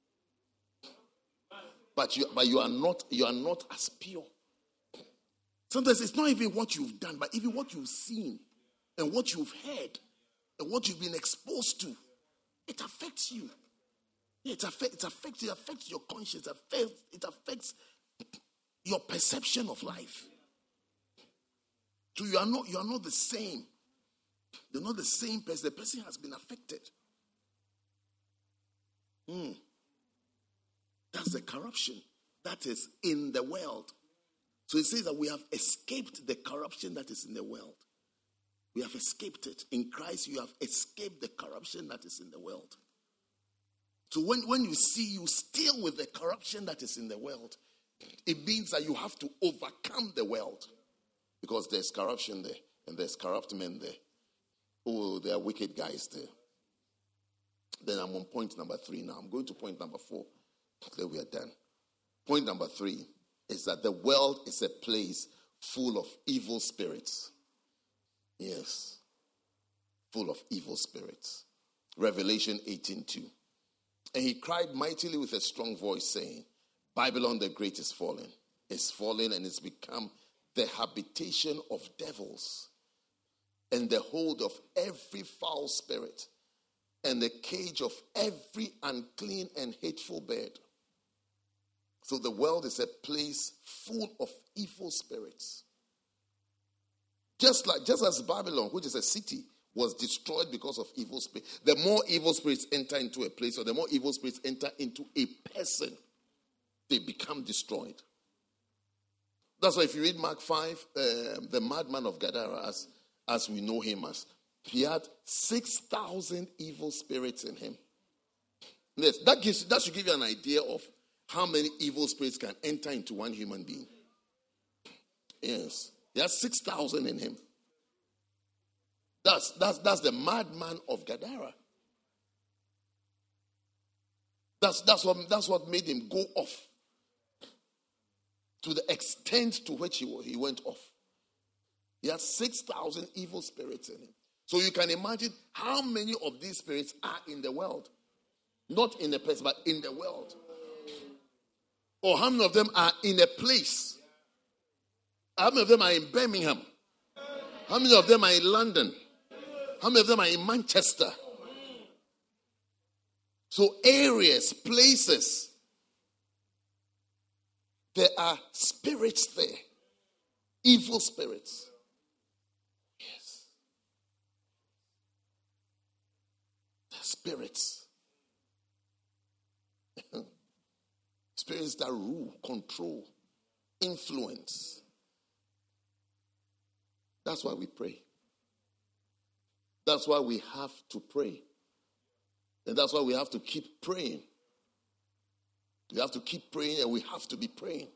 But you but you are not you are not as pure. Sometimes it's not even what you've done, but even what you've seen and what you've heard and what you've been exposed to. It affects you. It affects, it affects, it affects your conscience. It affects, it affects your perception of life. So you are not, you are not the same. You're not the same person. The person has been affected. Hmm. That's the corruption that is in the world. So it says that we have escaped the corruption that is in the world. We have escaped it. In Christ, you have escaped the corruption that is in the world. So when, when you see you still with the corruption that is in the world, it means that you have to overcome the world. Because there's corruption there, and there's corrupt men there. Oh, there are wicked guys there. Then I'm on point number three now. I'm going to point number four. Then we are done. Point number three is that the world is a place full of evil spirits. Yes. Full of evil spirits. Revelation eighteen two. And he cried mightily with a strong voice, saying, Babylon the Great is fallen. It's fallen and it's become the habitation of devils, and the hold of every foul spirit, and the cage of every unclean and hateful bird. So the world is a place full of evil spirits. Just like, just as Babylon, which is a city, was destroyed because of evil spirits. The more evil spirits enter into a place, or the more evil spirits enter into a person, they become destroyed. That's why if you read Mark five, uh, the madman of Gadara, as, as we know him as, he had six thousand evil spirits in him. Yes, that gives that should give you an idea of how many evil spirits can enter into one human being. Yes, he has six thousand in him. That's that's that's the madman of Gadara. That's that's what that's what made him go off. To the extent to which he, he went off. He had six thousand evil spirits in him. So you can imagine how many of these spirits are in the world. Not in a place, but in the world. Or how many of them are in a place. How many of them are in Birmingham? How many of them are in London? How many of them are in Manchester? So areas, places. There are spirits there. Evil spirits. Yes. There are spirits. Spirits that rule, control, influence. That's why we pray. That's why we have to pray. And that's why we have to keep praying. We have to keep praying, and we have to be praying.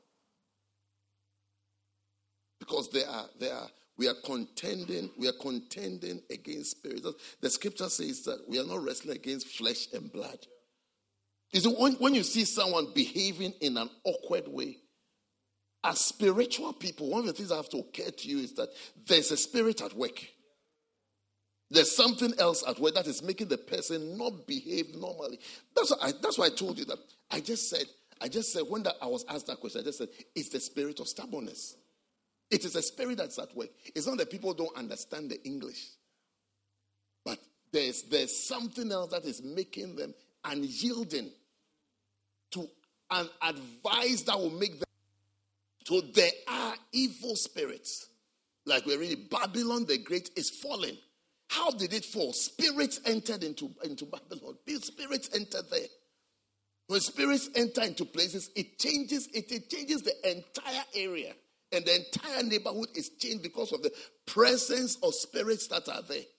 Because there are, there are, we are contending, we are contending against spirits. The scripture says that we are not wrestling against flesh and blood. You see, when, when you see someone behaving in an awkward way, as spiritual people, one of the things that have to occur to you is that there's a spirit at work. There's something else at work that is making the person not behave normally. That's why I, that's why I told you that. I just said, I just said, when that I was asked that question, I just said, it's the spirit of stubbornness. It is a spirit that's at work. It's not that people don't understand the English. But there's, there's something else that is making them unyielding to an advice that will make them. So there are evil spirits. Like we're reading, Babylon the Great is fallen. How did it fall? Spirits entered into, into Babylon. Spirits entered there. When spirits enter into places, it changes, it, it changes the entire area. And the entire neighborhood is changed because of the presence of spirits that are there.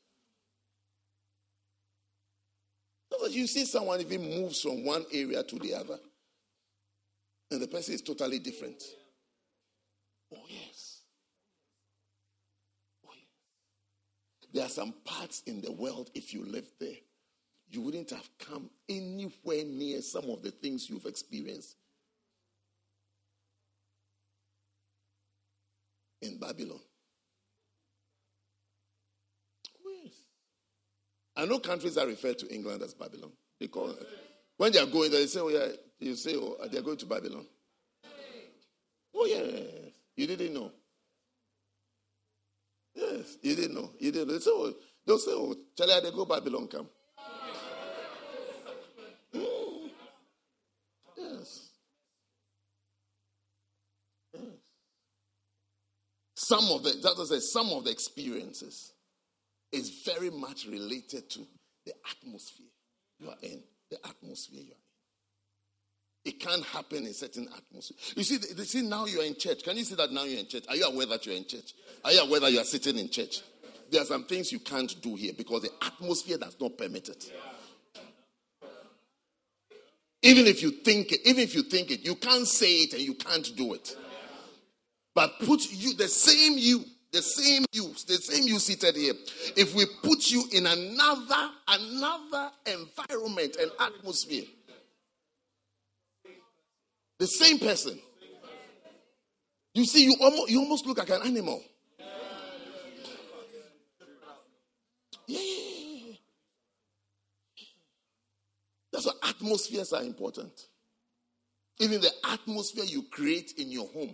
So you see someone even moves from one area to the other. And the person is totally different. Oh, yes. Oh, yes. There are some parts in the world, if you lived there, you wouldn't have come anywhere near some of the things you've experienced in Babylon. Oh, yes. I know countries that refer to England as Babylon. Because when they are going there, they say, oh, yeah, you say, oh, they're going to Babylon. Oh, yeah. You didn't know. Yes, you didn't know. You didn't know. They say, oh, they'll say, oh, Charlie, they go Babylon come. Mm. Yes. Yes. Some of the, that is, some of the experiences is very much related to the atmosphere you are in. The atmosphere you are in. It can't happen in certain atmosphere. You see, you see, now you are in church. Can you see that now you're in church? Are you aware that you're in church? Are you aware that you are sitting in church? There are some things you can't do here because the atmosphere does not permit it. Even if you think it, even if you think it, you can't say it and you can't do it. But put you, the same you, the same you, the same you seated here. If we put you in another, another environment and atmosphere, the same person. You see, you almost, you almost look like an animal. Yeah, yeah, yeah. That's why atmospheres are important. Even the atmosphere you create in your home.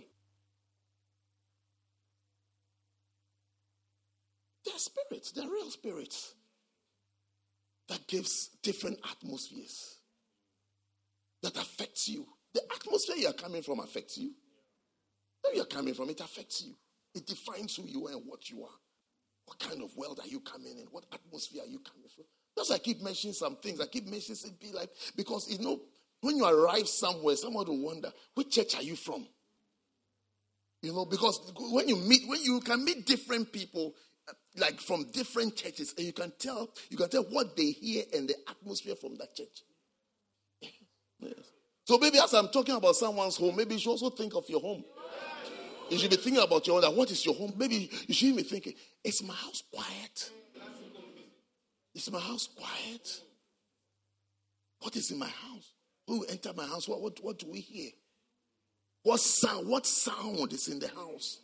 They're spirits, they're real spirits. That gives different atmospheres. That affects you. The atmosphere you are coming from affects you. Where you are coming from, it affects you. It defines who you are and what you are. What kind of world are you coming in? What atmosphere are you coming from? That's why I keep mentioning some things. I keep mentioning it be like, because you know, when you arrive somewhere, someone will wonder, which church are you from? You know, because when you meet, when you can meet different people, like from different churches, and you can tell, you can tell what they hear and the atmosphere from that church. Yes. So maybe as I'm talking about someone's home, maybe you should also think of your home. You should be thinking about your own. What is your home? Maybe you shouldn't be thinking, is my house quiet? Is my house quiet? What is in my house? When we enter my house, what, what, what do we hear? What sound? What sound is in the house?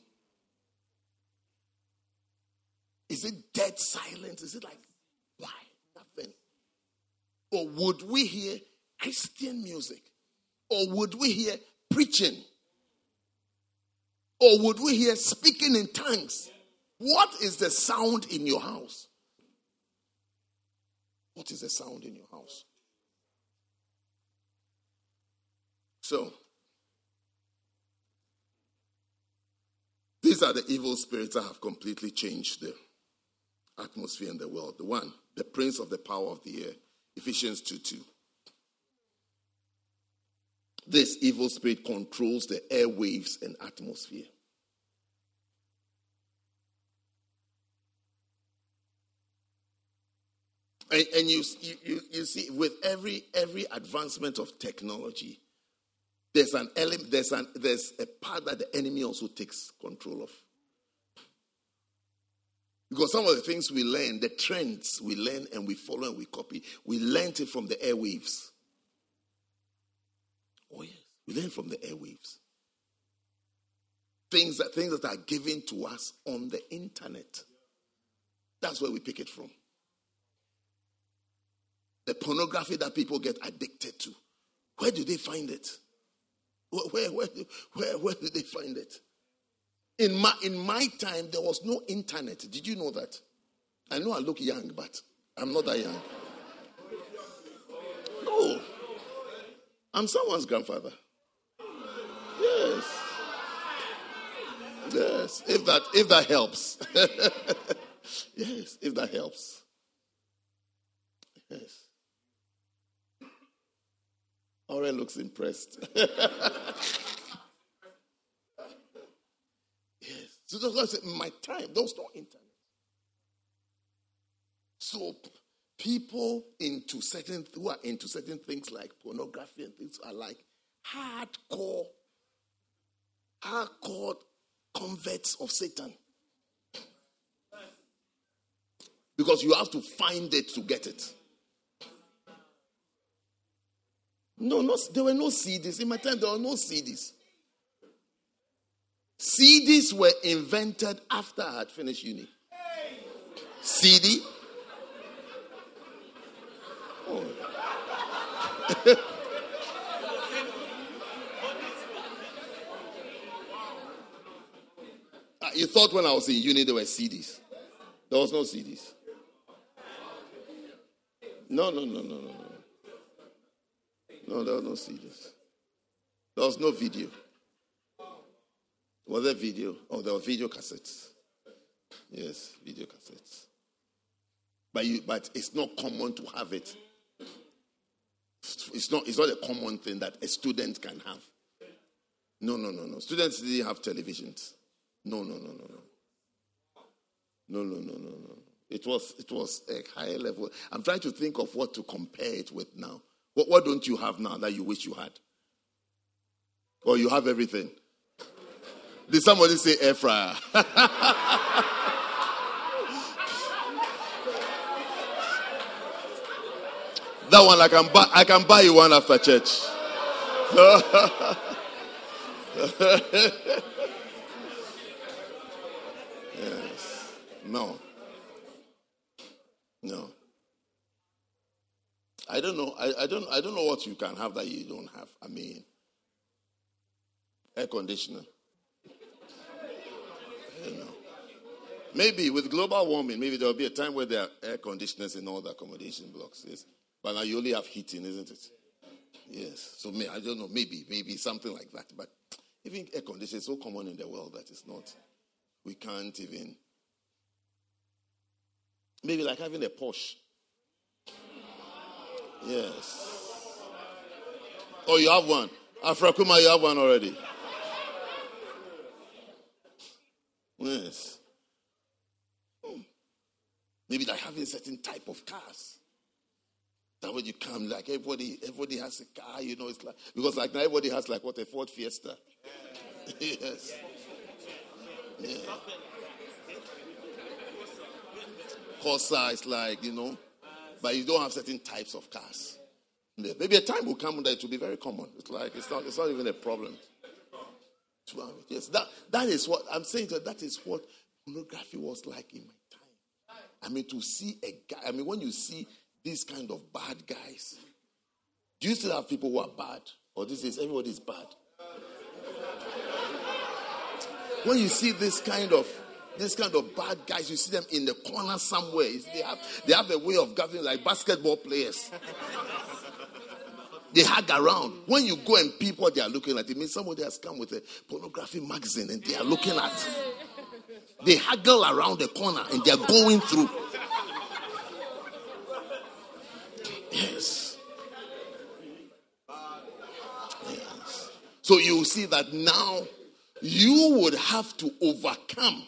Is it dead silence? Is it like, why? Nothing. Or would we hear Christian music? Or would we hear preaching? Or would we hear speaking in tongues? What is the sound in your house? What is the sound in your house? So, these are the evil spirits that have completely changed the atmosphere in the world. The one, the prince of the power of the air, Ephesians two two. This evil spirit controls the airwaves and atmosphere. And, and you, you, you see, with every every advancement of technology, there's an element, there's an there's a part that the enemy also takes control of. Because some of the things we learn, the trends we learn and we follow and we copy, we learned it from the airwaves. Oh yes, we learn from the airwaves. Things that things that are given to us on the internet. That's where we pick it from. The pornography that people get addicted to. Where do they find it? Where, where, where, where, where do they find it? In my, in my time, there was no internet. Did you know that? I know I look young, but I'm not that young. No. I'm someone's grandfather. Yes. Yes. If that, if that helps. Yes, if that helps. Yes. Aurel looks impressed. Yes. So that's why I said, in my time, there was no internet. So people into certain who are into certain things like pornography and things are like hardcore, hardcore converts of Satan. Because you have to find it to get it. No, no, there were no C Ds. In my time, there were no C Ds. C Ds were invented after I had finished uni. C D. Oh. You thought when I was in uni there were C Ds. There was no C Ds. No, no, no, no, no, no. No, there was no C Ds. There was no video. Was there video? Oh, there were video cassettes. Yes, video cassettes. But you, but it's not common to have it. It's not. It's not a common thing that a student can have. No, no, no, no. Students didn't have televisions. No, no, no, no, no. No, no, no, no, no. It was. It was a higher level. I'm trying to think of what to compare it with now. What, what don't you have now that you wish you had? Or you have everything? Did somebody say air fryer? That one I can buy. I can buy you one after church. Yes. No. No. I don't know. I, I don't. I don't know what you can have that you don't have. I mean, air conditioner. I don't know. Maybe with global warming, maybe there will be a time where there are air conditioners in all the accommodation blocks. Yes. But now you only have heating, isn't it? Yes. So may, I don't know. Maybe, maybe something like that. But even air conditioning is so common in the world that it's not. We can't even. Maybe like having a Porsche. Yes. Oh, you have one. Afrakuma, you have one already. Yes. Maybe like having a certain type of cars. That when you come, like everybody, everybody has a car, you know, it's like, because like now everybody has like what, a Ford Fiesta. Yes. Yeah. Corsa is like, you know, but you don't have certain types of cars. Maybe a time will come that it will be very common. It's like, it's not, it's not even a problem. Yes, that, that is what, I'm saying that that is what pornography was like in my time. I mean, to see a guy, I mean, when you see these kind of bad guys, do you still have people who are bad? Or this is, everybody is bad? When you see this kind of, this kind of bad guys, you see them in the corner somewhere. They have, they have a way of gathering like basketball players. They hang around. When you go and peep what they are looking at, it means somebody has come with a pornography magazine and they are looking at. They haggle around the corner and they are going through. Yes. Yes. So you see that now you would have to overcome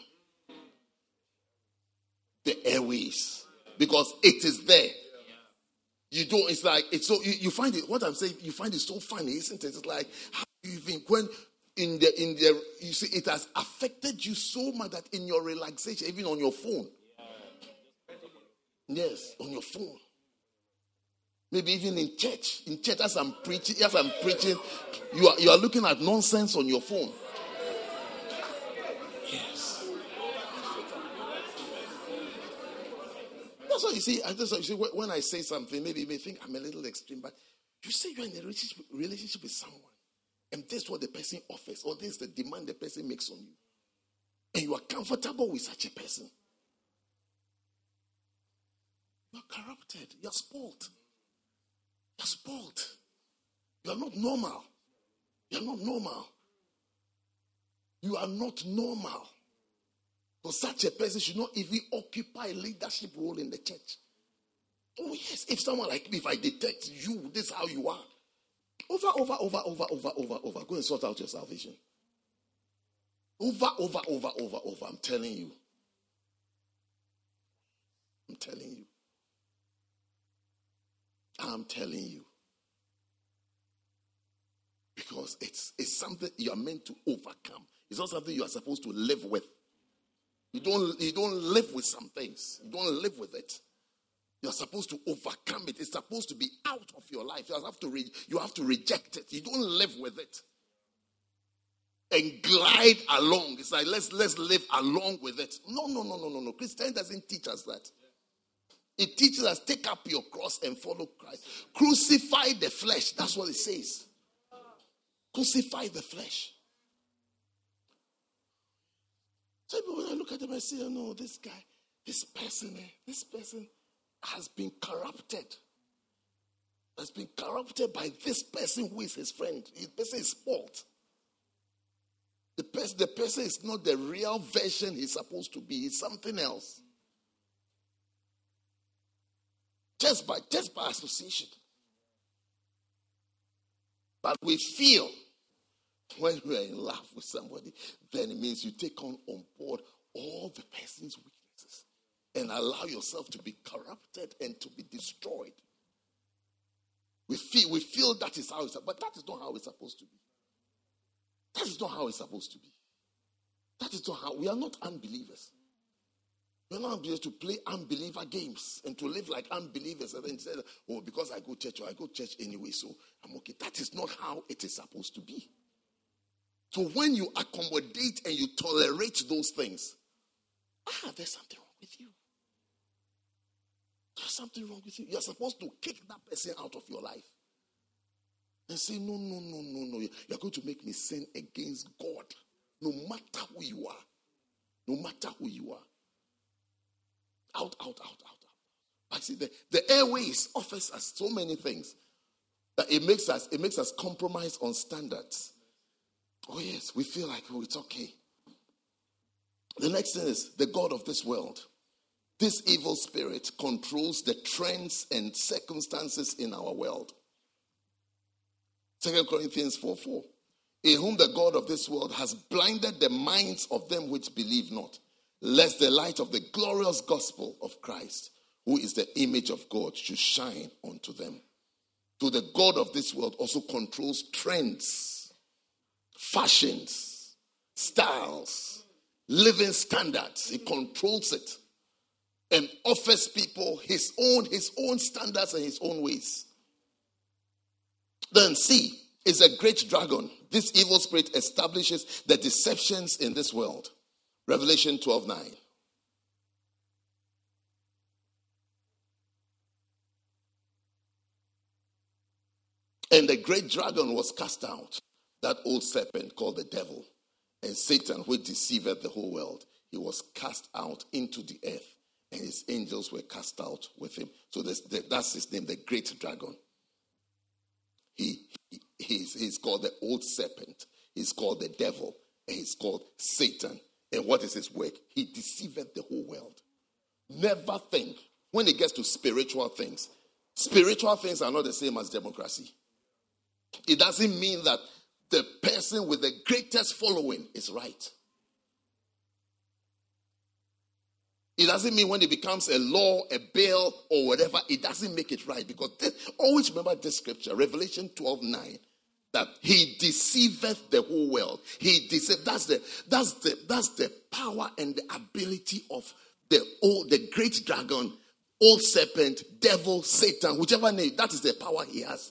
the airways because it is there. You don't, it's like, it's so, you, you find it, what I'm saying, you find it so funny, isn't it? It's like, how do you think when in the, in the, you see, it has affected you so much that in your relaxation, even on your phone. Yes, on your phone. Maybe even in church. In church, as I'm preaching, as I'm preaching, you are, you are looking at nonsense on your phone. Yes. That's what you see. I just, you see, when I say something, maybe you may think I'm a little extreme, but you say you're in a relationship, relationship with someone, and this is what the person offers, or this is the demand the person makes on you, and you are comfortable with such a person. You are corrupted. You are spoiled. You are spoiled. You are not normal. You are not normal. You are not normal. Because such a person should not even occupy a leadership role in the church. Oh yes, if someone like me, if I detect you, this is how you are. Over, over, over, over, over, over, over. Go and sort out your salvation. Over, over, over, over, over. I'm telling you. I'm telling you. I'm telling you. Because it's, it's something you are meant to overcome. It's not something you are supposed to live with. You don't, you don't live with some things. You don't live with it. You're supposed to overcome it. It's supposed to be out of your life. You have to, re- you have to reject it. You don't live with it. And glide along. It's like, let's, let's live along with it. No, no, no, no, no, no. Christianity doesn't teach us that. It teaches us, take up your cross and follow Christ. Crucify the flesh. That's what it says. Crucify the flesh. So when I look at him, I say, oh no, this guy, this person, eh, this person has been corrupted. Has been corrupted by this person who is his friend. His person is spoiled. The person, the person is not the real version he's supposed to be. He's something else. Just by, just by association. But we feel when we are in love with somebody, then it means you take on on board all the person's weaknesses and allow yourself to be corrupted and to be destroyed. We feel, we feel that is how it's, but that is not how it's supposed to be. That is not how it's supposed to be. That is not how, we are not unbelievers. We are not unbelievers to play unbeliever games and to live like unbelievers and then say, oh, because I go church or I go church anyway, so I'm okay. That is not how it is supposed to be. So when you accommodate and you tolerate those things, ah, there's something wrong with you. There's something wrong with you. You're supposed to kick that person out of your life. And say, no, no, no, no, no. You're going to make me sin against God. No matter who you are. No matter who you are. Out, out, out, out, out. I see the, the airways offers us so many things that it makes us, it makes us compromise on standards. Oh yes, we feel like, oh, it's okay. The next thing is the God of this world. This evil spirit controls the trends and circumstances in our world. Second Corinthians four four. In whom the God of this world has blinded the minds of them which believe not, lest the light of the glorious gospel of Christ, who is the image of God, should shine unto them. So the God of this world also controls trends, fashions, styles, living standards. He controls it and offers people his own, his own standards and his own ways. Then C is a great dragon. This evil spirit establishes the deceptions in this world. Revelation twelve nine. And the great dragon was cast out, that old serpent called the devil, and Satan, which deceiveth the whole world. He was cast out into the earth, and his angels were cast out with him. So this, that's his name, the great dragon. He, he he's, he's called the old serpent. He's called the devil, and he's called Satan. And what is his work? He deceiveth the whole world. Never think, when it gets to spiritual things, spiritual things are not the same as democracy. It doesn't mean that the person with the greatest following is right. It doesn't mean when it becomes a law, a bill, or whatever, it doesn't make it right. Because this, always remember this scripture, Revelation twelve nine, that he deceiveth the whole world. He deceived. That's the that's the that's the power and the ability of the old, the great dragon, old serpent, devil, Satan, whichever name. That is the power he has.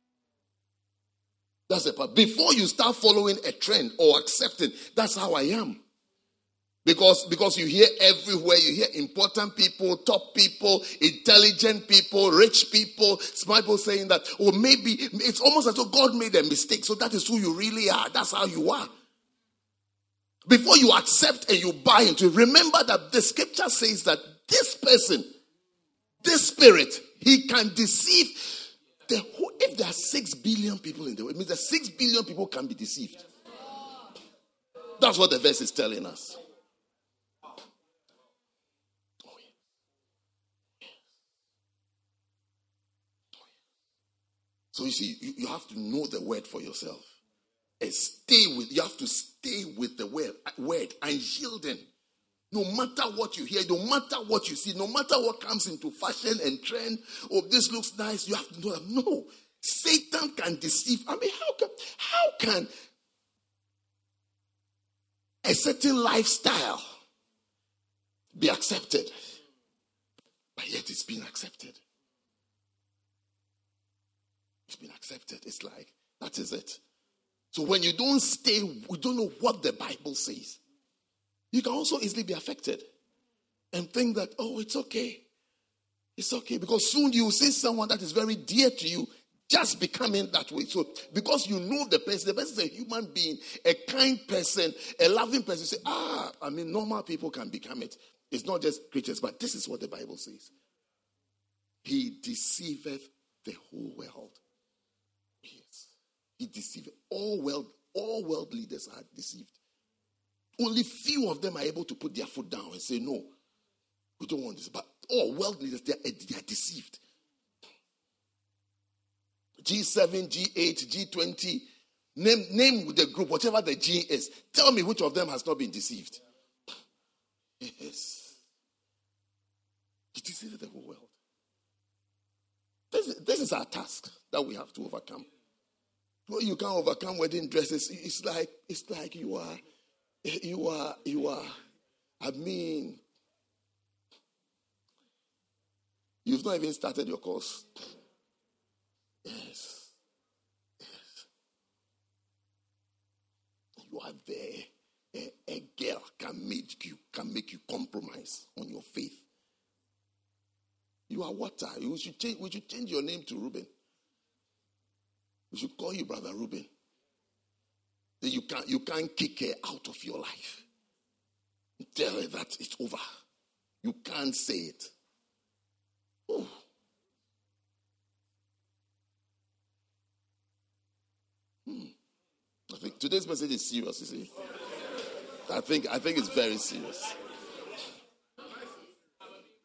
That's the power. Before you start following a trend or accepting, that's how I am. Because, because you hear everywhere, you hear important people, top people, intelligent people, rich people, smart people saying that, or maybe it's almost as though God made a mistake, so that is who you really are. That's how you are. Before you accept and you buy into it, remember that the scripture says that this person, this spirit, he can deceive the whole. If there are six billion people in the world, it means that six billion people can be deceived. That's what the verse is telling us. So you see, you, you have to know the word for yourself. And stay with, you have to stay with the word, word unyielding. No matter what you hear, no matter what you see, no matter what comes into fashion and trend, oh, this looks nice, you have to know that, no, Satan can deceive. I mean, how can, how can a certain lifestyle be accepted, but yet it's been accepted? It's been accepted. It's like, that is it. So when you don't stay, we don't know what the Bible says, you can also easily be affected and think that, oh, it's okay. It's okay. Because soon you will see someone that is very dear to you just becoming that way. So because you know the person, the person is a human being, a kind person, a loving person, you say, ah, I mean, normal people can become it. It's not just creatures, but this is what the Bible says. He deceiveth the whole world. Yes. He deceived. All world, all world leaders are deceived. Only few of them are able to put their foot down and say, no, we don't want this. But all world leaders, they are, they are deceived. G seven, G eight, G twenty, name, name the group, whatever the G is. Tell me which of them has not been deceived. Yes. He deceived the whole world. This, this is our task that we have to overcome. Well, you can't overcome wedding dresses. It's like, it's like you are, you are, you are, I mean, you've not even started your course. Yes. Yes. You are there. A, a girl can make you, can make you compromise on your faith. You are water. We should change, we should change your name to Reuben. We should call you Brother Reuben. You can't, you can't kick her out of your life. Tell her that it's over. You can't say it. Oh. Hmm. I think today's message is serious, you see. I think I think it's very serious.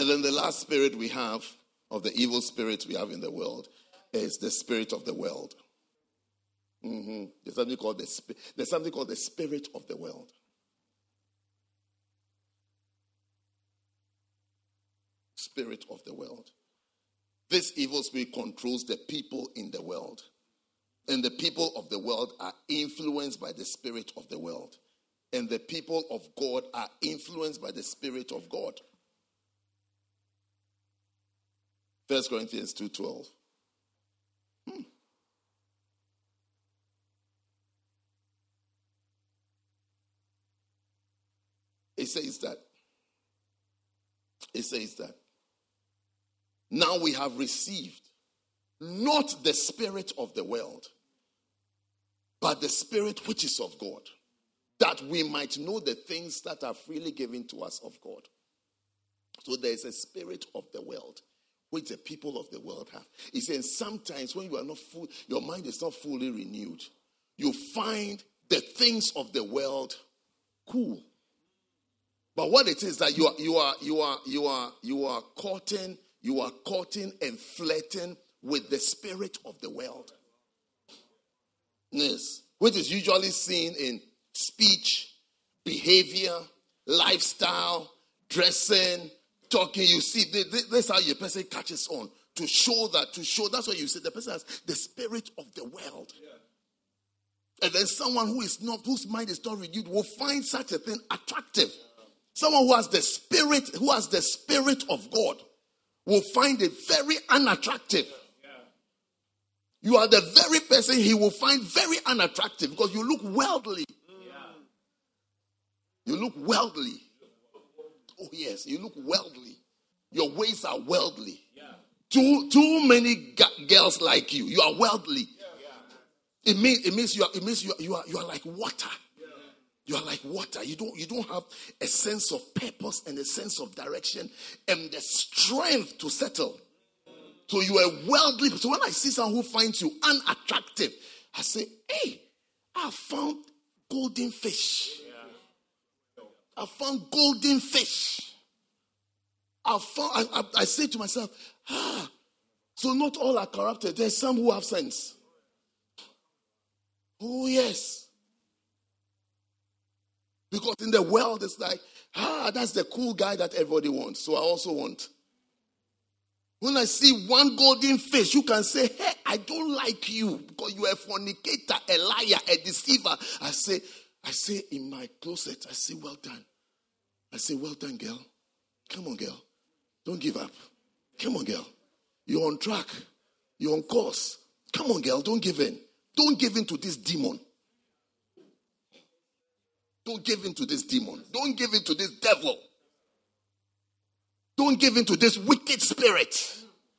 And then the last spirit we have, of the evil spirits we have in the world, is the spirit of the world. Mm-hmm. There's something called the sp- there's something called the spirit of the world. Spirit of the world. This evil spirit controls the people in the world. And the people of the world are influenced by the spirit of the world. And the people of God are influenced by the spirit of God. First Corinthians two twelve. Hmm. It says that. It says that. Now we have received not the spirit of the world, but the spirit which is of God, that we might know the things that are freely given to us of God. So there is a spirit of the world, which the people of the world have. He says sometimes when you are not full, your mind is not fully renewed, you find the things of the world cool. But what it is that you are, you are, you are, you are, you are courting, you are courting and flirting with the spirit of the world. Yes, which is usually seen in speech, behavior, lifestyle, dressing, talking. You see, this is how your person catches on to show that, to show. That's what you see. The person has the spirit of the world. Yeah. And then someone who is not, whose mind is not renewed, will find such a thing attractive. Someone who has the spirit, who has the spirit of God, will find it very unattractive. Yeah. You are the very person he will find very unattractive because you look worldly. Yeah. You look worldly. Oh yes, you look worldly. Your ways are worldly. Yeah. Too too many g- girls like you. You are worldly. Yeah. Yeah. It means it means you are it means you are, you are you are like water. You are like water. You don't, you don't have a sense of purpose and a sense of direction and the strength to settle. So you are worldly. So when I see someone who finds you unattractive, I say, hey, I found golden fish. I found golden fish. I found, I, I, I say to myself, ah, so not all are corrupted. There's some who have sense. Oh, yes. Because in the world, it's like, ah, that's the cool guy that everybody wants. So I also want. When I see one golden fish, you can say, hey, I don't like you because you are a fornicator, a liar, a deceiver. I say, I say in my closet, I say, well done. I say, well done, girl. Come on, girl. Don't give up. Come on, girl. You're on track. You're on course. Come on, girl. Don't give in. Don't give in to this demon. Don't give in to this demon. Don't give in to this devil. Don't give in to this wicked spirit.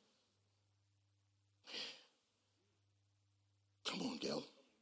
Come on, girl.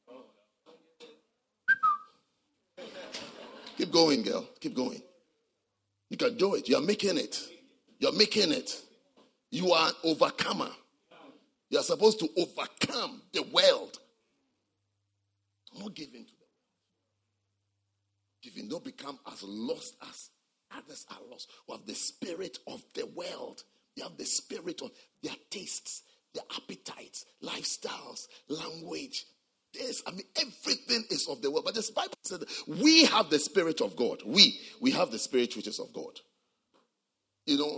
Keep going, girl. Keep going. You can do it. You are making it. You are making it. You are an overcomer. You are supposed to overcome the world. Not give in to the world. If you don't become as lost as others are lost. We have the spirit of the world. You have the spirit of their tastes, their appetites, lifestyles, language. Yes, I mean, everything is of the world. But the Bible said we have the spirit of God. We, we have the spirit which is of God. You know,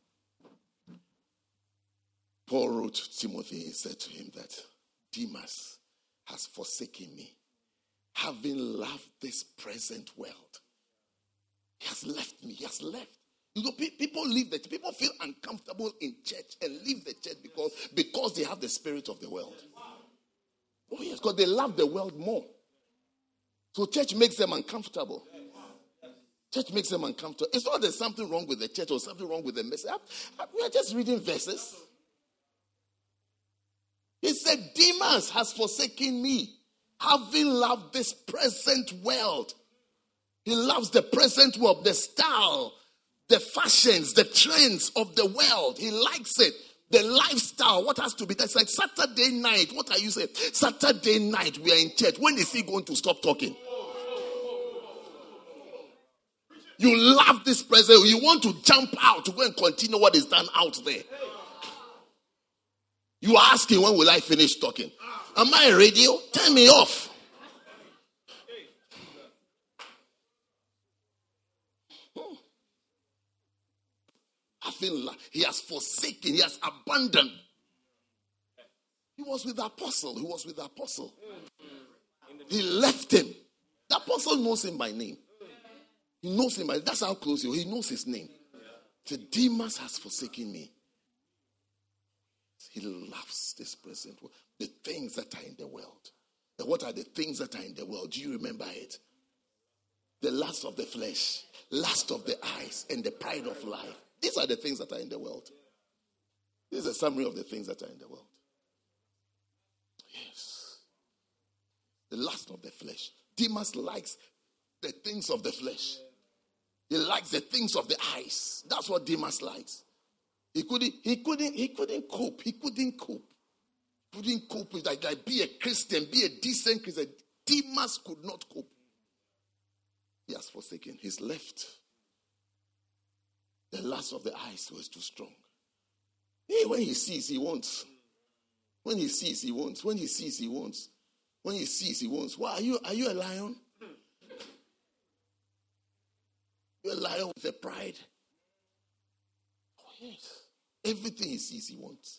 Paul wrote to Timothy and said to him that Demas has forsaken me, having loved this present world. He has left me. He has left. You know, people leave the people feel uncomfortable in church and leave the church because, because they have the spirit of the world. Oh yes, because they love the world more. So church makes them uncomfortable. Church makes them uncomfortable. It's not there's something wrong with the church or something wrong with the message. We are just reading verses. He said, Demas has forsaken me, having loved this present world. He loves the present world, the style, the fashions, the trends of the world. He likes it. The lifestyle, what has to be? That's like Saturday night. What are you saying? Saturday night, we are in church. When is he going to stop talking? You love this present. You want to jump out to go and continue what is done out there. You are asking, when will I finish talking? Am I a radio? Turn me off. I feel like he has forsaken, he has abandoned. He was with the apostle. He was with the apostle. He left him. The apostle knows him by name. He knows him by, that's how close he is. He knows his name. So Demas has forsaken me. He loves this present world. The things that are in the world. And what are the things that are in the world? Do you remember it? The lust of the flesh, lust of the eyes, and the pride of life. These are the things that are in the world. This is a summary of the things that are in the world. Yes. The lust of the flesh. Demas likes the things of the flesh. He likes the things of the eyes. That's what Demas likes. He couldn't, he couldn't, he couldn't cope. He couldn't cope. He couldn't cope with like, like be a Christian, be a decent Christian. Demas could not cope. He has forsaken. He's left. The lust of the eyes was too strong. Hey, when he sees, he wants. When he sees, he wants. When he sees, he wants. When he sees, he wants. Why are you? Are you a lion? You're a lion with a pride. Oh yes. Everything he sees, he wants.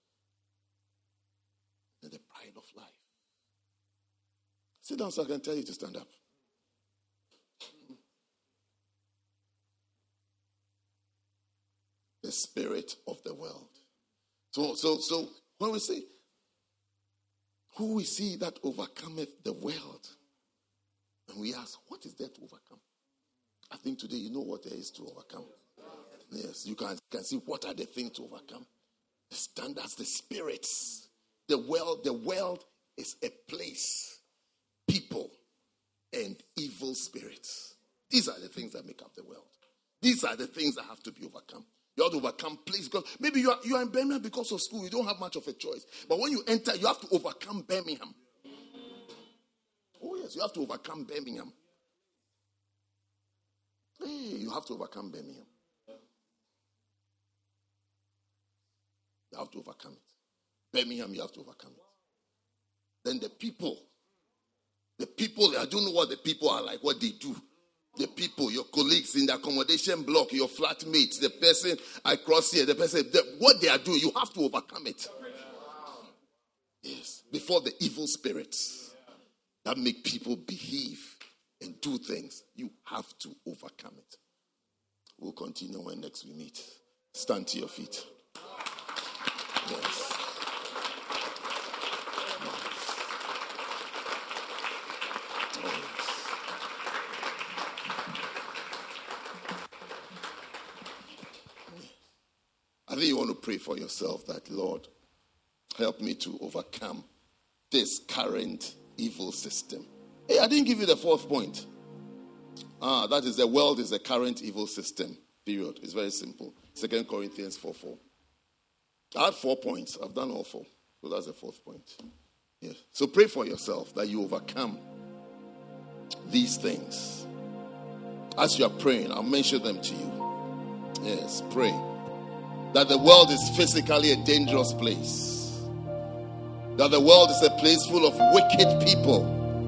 And the pride of life. Sit down so I can tell you to stand up. The spirit of the world. So, so, so when we say, who we see that overcometh the world, and we ask, what is there to overcome? I think today you know what there is to overcome. Yes, you can, can see what are the things to overcome. The standards, the spirits. The world, the world is a place, people, and evil spirits. These are the things that make up the world. These are the things that have to be overcome. You have to overcome place because maybe you are, you are in Birmingham because of school. You don't have much of a choice. But when you enter, you have to overcome Birmingham. Oh yes, you have to overcome Birmingham. Hey, you have to overcome Birmingham. You have to overcome it. Birmingham, you have to overcome it. Then the people. The people, I don't know what the people are like, what they do. The people, your colleagues in the accommodation block, your flatmates, the person across here, the person, the, what they are doing, you have to overcome it. Yes, before the evil spirits that make people behave and do things, you have to overcome it. We'll continue when next we meet. Stand to your feet. Yes. I think you want to pray for yourself that, Lord, help me to overcome this current evil system. Hey, I didn't give you the fourth point. Ah, that is the world is the current evil system. Period. It's very simple. Second Corinthians four four. I had four points. I've done all four. So that's the fourth point. Yes. So pray for yourself that you overcome these things. As you are praying, I'll mention them to you. Yes, pray. That the world is physically a dangerous place. That the world is a place full of wicked people.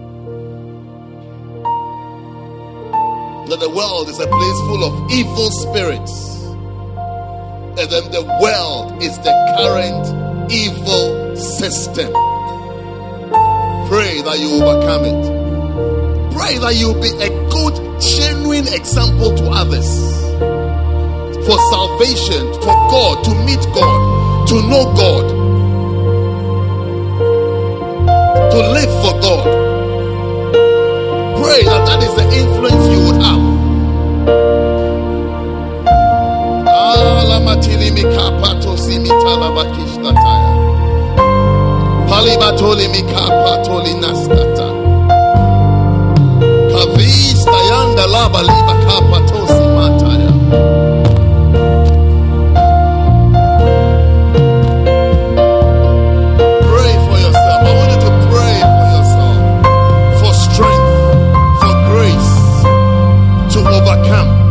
That the world is a place full of evil spirits. And then the world is the current evil system. Pray that you overcome it. Pray that you be a good, genuine example to others. For salvation, for God, to meet God, to know God, to live for God. Pray that that is the influence you would have. Overcome.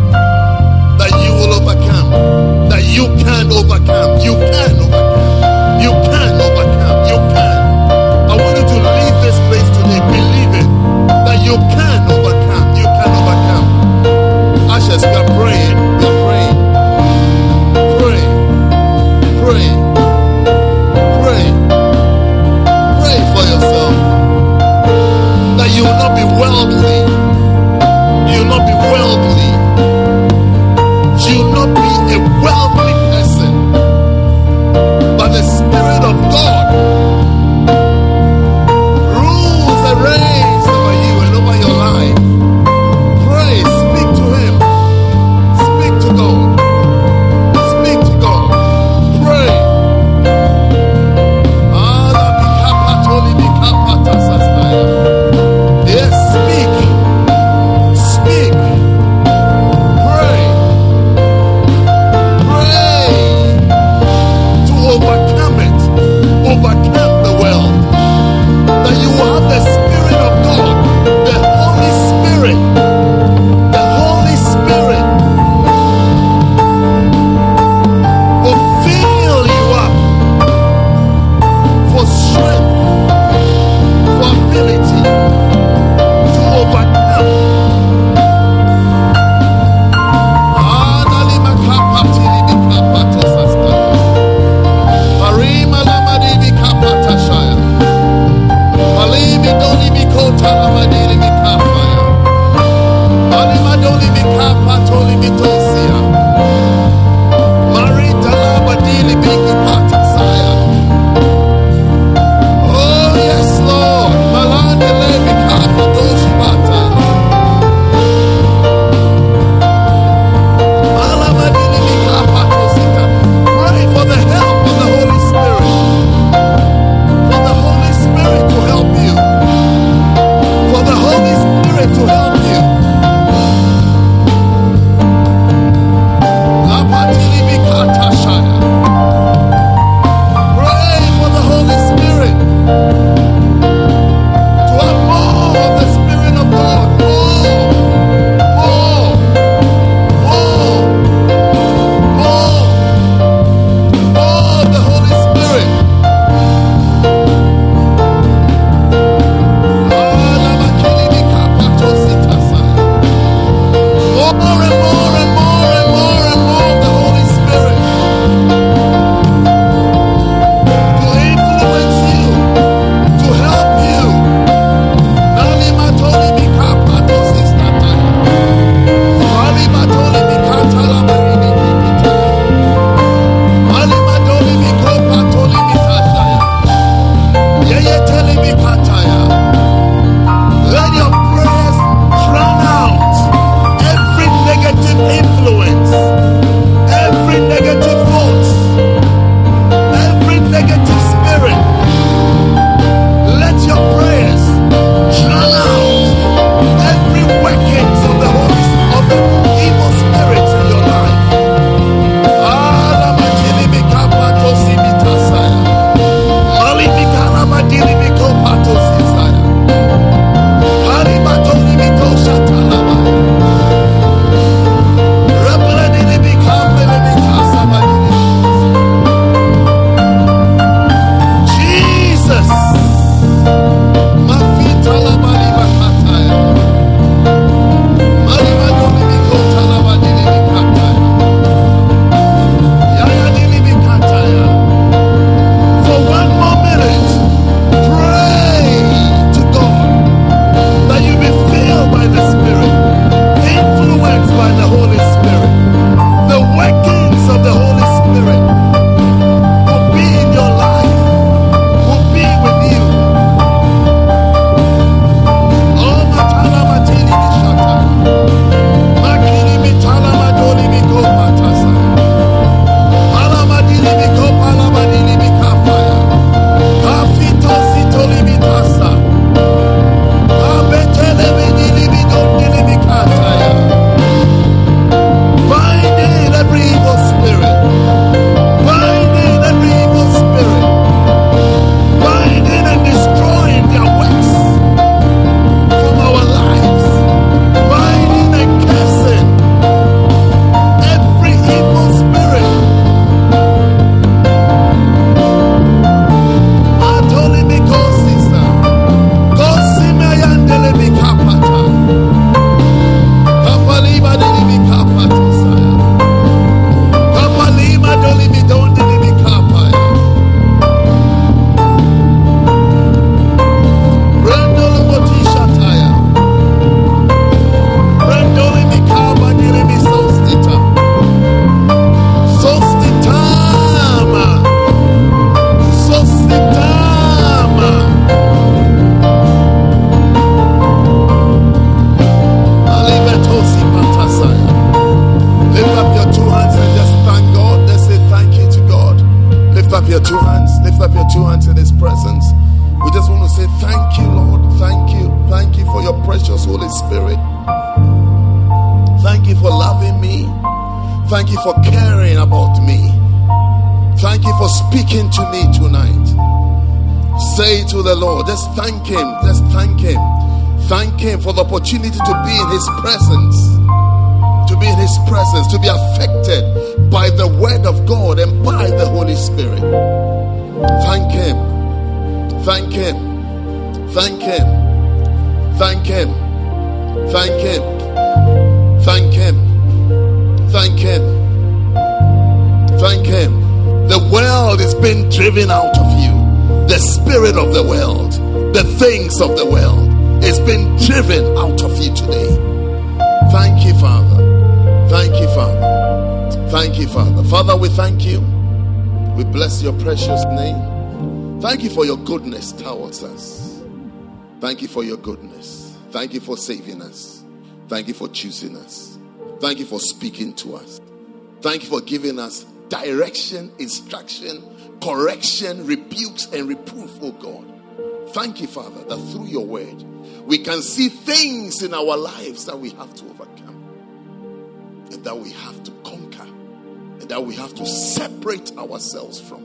up your two hands. Lift up your two hands in His presence. We just want to say thank you, Lord. Thank you. Thank you for your precious Holy Spirit. Thank you for loving me. Thank you for caring about me. Thank you for speaking to me tonight. Say to the Lord, just thank Him. Just thank Him. Thank Him for the opportunity to be in His presence. To be in His presence. To be affected by the Word of God and by the Holy Spirit. Thank Him. Thank Him. Thank Him. Thank Him. Thank Him. Thank Him. Thank Him. Thank Him. The world is being driven out of you. The spirit of the world, the things of the world is being driven out of you today. Thank you, Father. Thank you, Father. Thank you, Father. Father, we thank you. We bless your precious name. Thank you for your goodness towards us. Thank you for your goodness. Thank you for saving us. Thank you for choosing us. Thank you for speaking to us. Thank you for giving us direction, instruction, correction, rebukes, and reproof, oh God. Thank you, Father, that through your word, we can see things in our lives that we have to overcome, and that we have to conquer, and that we have to separate ourselves from,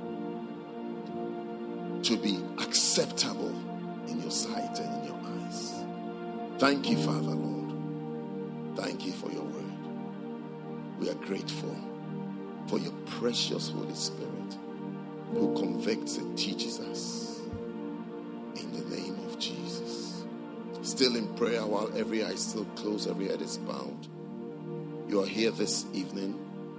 to be acceptable in your sight and in your eyes. Thank you, Father, Lord. Thank you for your word. We are grateful for your precious Holy Spirit who convicts and teaches us. In the name of Jesus. Still in prayer while every eye is still closed, every head is bowed. You are here this evening.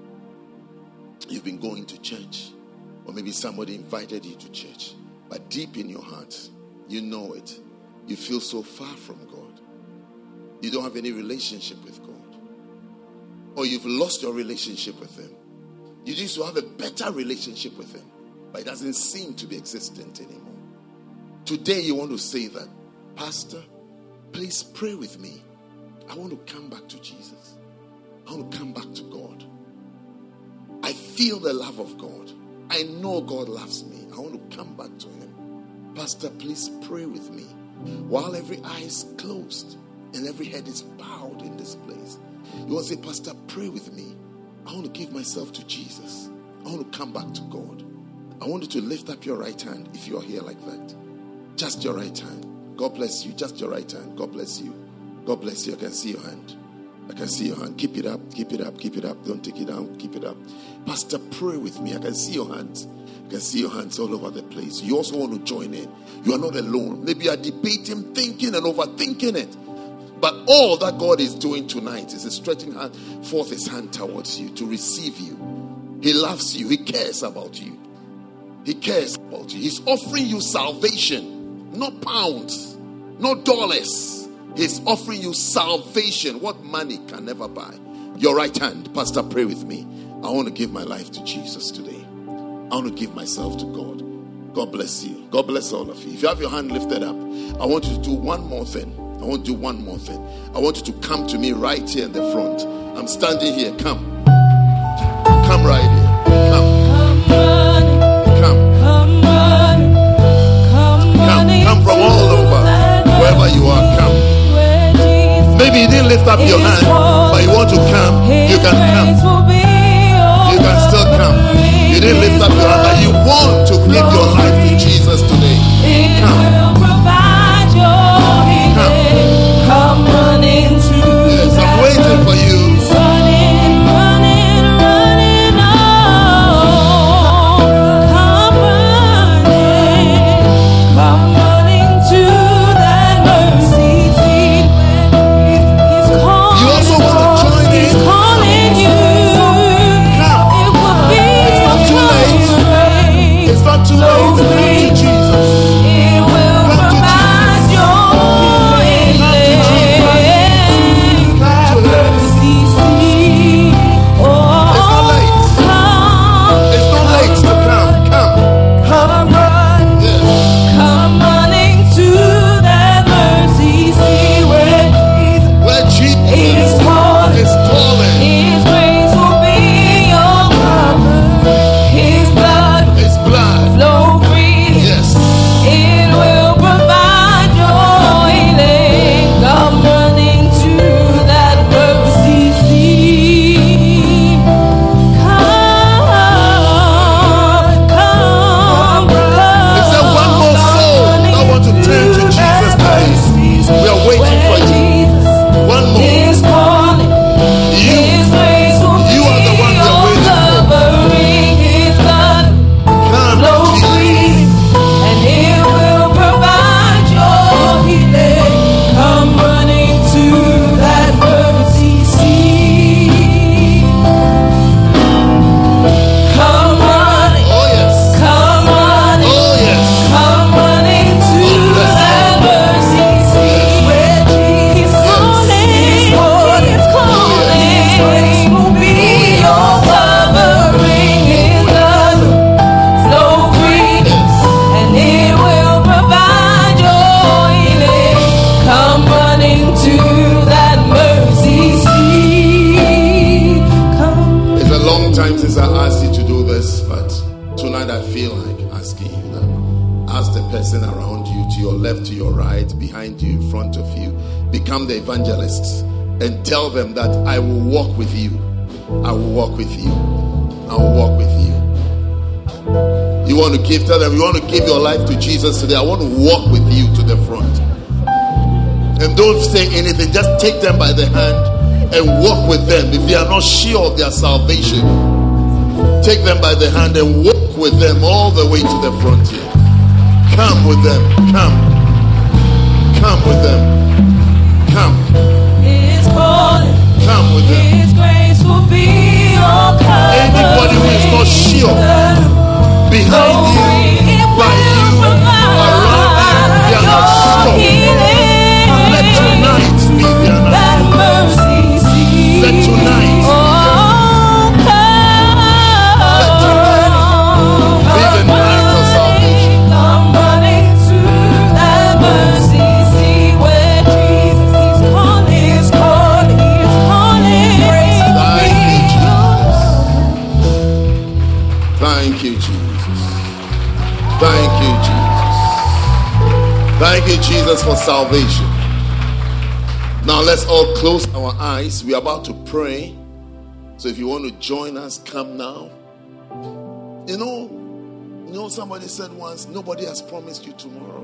You've been going to church, or maybe somebody invited you to church, but deep in your heart, you know it. You feel so far from God. You don't have any relationship with God. Or you've lost your relationship with Him. You used to have a better relationship with Him, but it doesn't seem to be existent anymore. Today you want to say that, Pastor, please pray with me. I want to come back to Jesus. I want to come back to God. I feel the love of God. I know God loves me. I want to come back to Him. Pastor, please pray with me. While every eye is closed and every head is bowed in this place, you want to say, Pastor, pray with me. I want to give myself to Jesus. I want to come back to God. I want you to lift up your right hand if you are here like that. Just your right hand. God bless you. Just your right hand. God bless you. God bless you. I can see your hand. I can see your hand. Keep it up. Keep it up. Keep it up. Don't take it down. Keep it up. Pastor, pray with me. I can see your hands. I can see your hands all over the place. You also want to join in. You are not alone. Maybe you are debating, thinking, and overthinking it. But all that God is doing tonight is stretching forth His hand towards you to receive you. He loves you. He cares about you. He cares about you. He's offering you salvation. Not pounds. Not dollars. He's offering you salvation. What money can never buy. Your right hand. Pastor, pray with me. I want to give my life to Jesus today. I want to give myself to God. God bless you. God bless all of you. If you have your hand lifted up, I want you to do one more thing. I want to do one more thing. I want you to come to me right here in the front. I'm standing here. Come. Come right here. Come. Come. Come. Come from all over. Wherever you are, come. Maybe you didn't lift up your hand, but you want to come. You can come. You can still come. You didn't lift up your hand, but you want to give your life to Jesus today. Come. Come running to yes, I'm waiting for you. Running, running, running on. Come running, come running to that mercy seat. He's calling, you also want to join in. He's calling you. I asked you to do this, but tonight I feel like asking you that. Ask the person around you, to your left, to your right, behind you, in front of you. Become the evangelists and tell them that I will walk with you. I will walk with you. I will walk with you. You want to give, tell them you want to give your life to Jesus today. I want to walk with you to the front. And don't say anything. Just take them by the hand and walk with them. If they are not sure of their salvation, take them by the hand and walk with them all the way to the front here. Come with them. Come. Come with them. Come. His calling. Come with them. His grace will be your covering. Anybody who is not sure, behind you, by you, around you, they are not sure. Let tonight be their night. Let tonight, let tonight be the night of salvation. Thank you, Jesus. Thank you, Jesus. Thank you, Jesus, for salvation. Now let's all close our eyes. We're about to pray. So if you want to join us, come now. You know, you know, somebody said once, nobody has promised you tomorrow.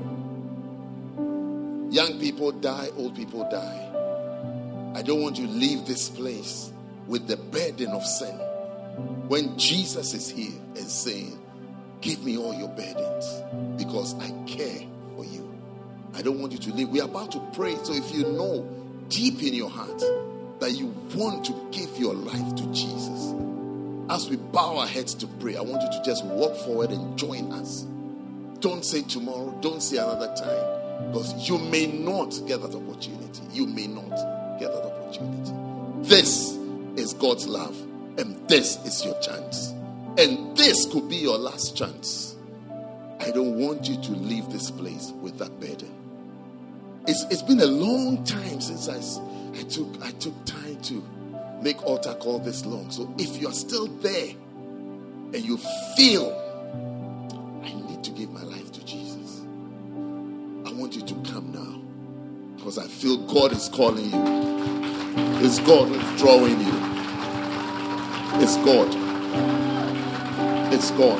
Young people die, old people die. I don't want you to leave this place with the burden of sin. When Jesus is here and saying, give me all your burdens because I care for you. I don't want you to leave. We're about to pray. So if you know deep in your heart that you want to give your life to Jesus, as we bow our heads to pray, I want you to just walk forward and join us. Don't say tomorrow, don't say another time, because you may not get that opportunity. You may not get that opportunity. This is God's love, and this is your chance, and this could be your last chance. I don't want you to leave this place with that burden. It's, it's been a long time since I, I took I took time to make altar call this long. So if you're still there and you feel I need to give my life to Jesus, I want you to come now, because I feel God is calling you. It's God who's drawing you. It's God. It's God.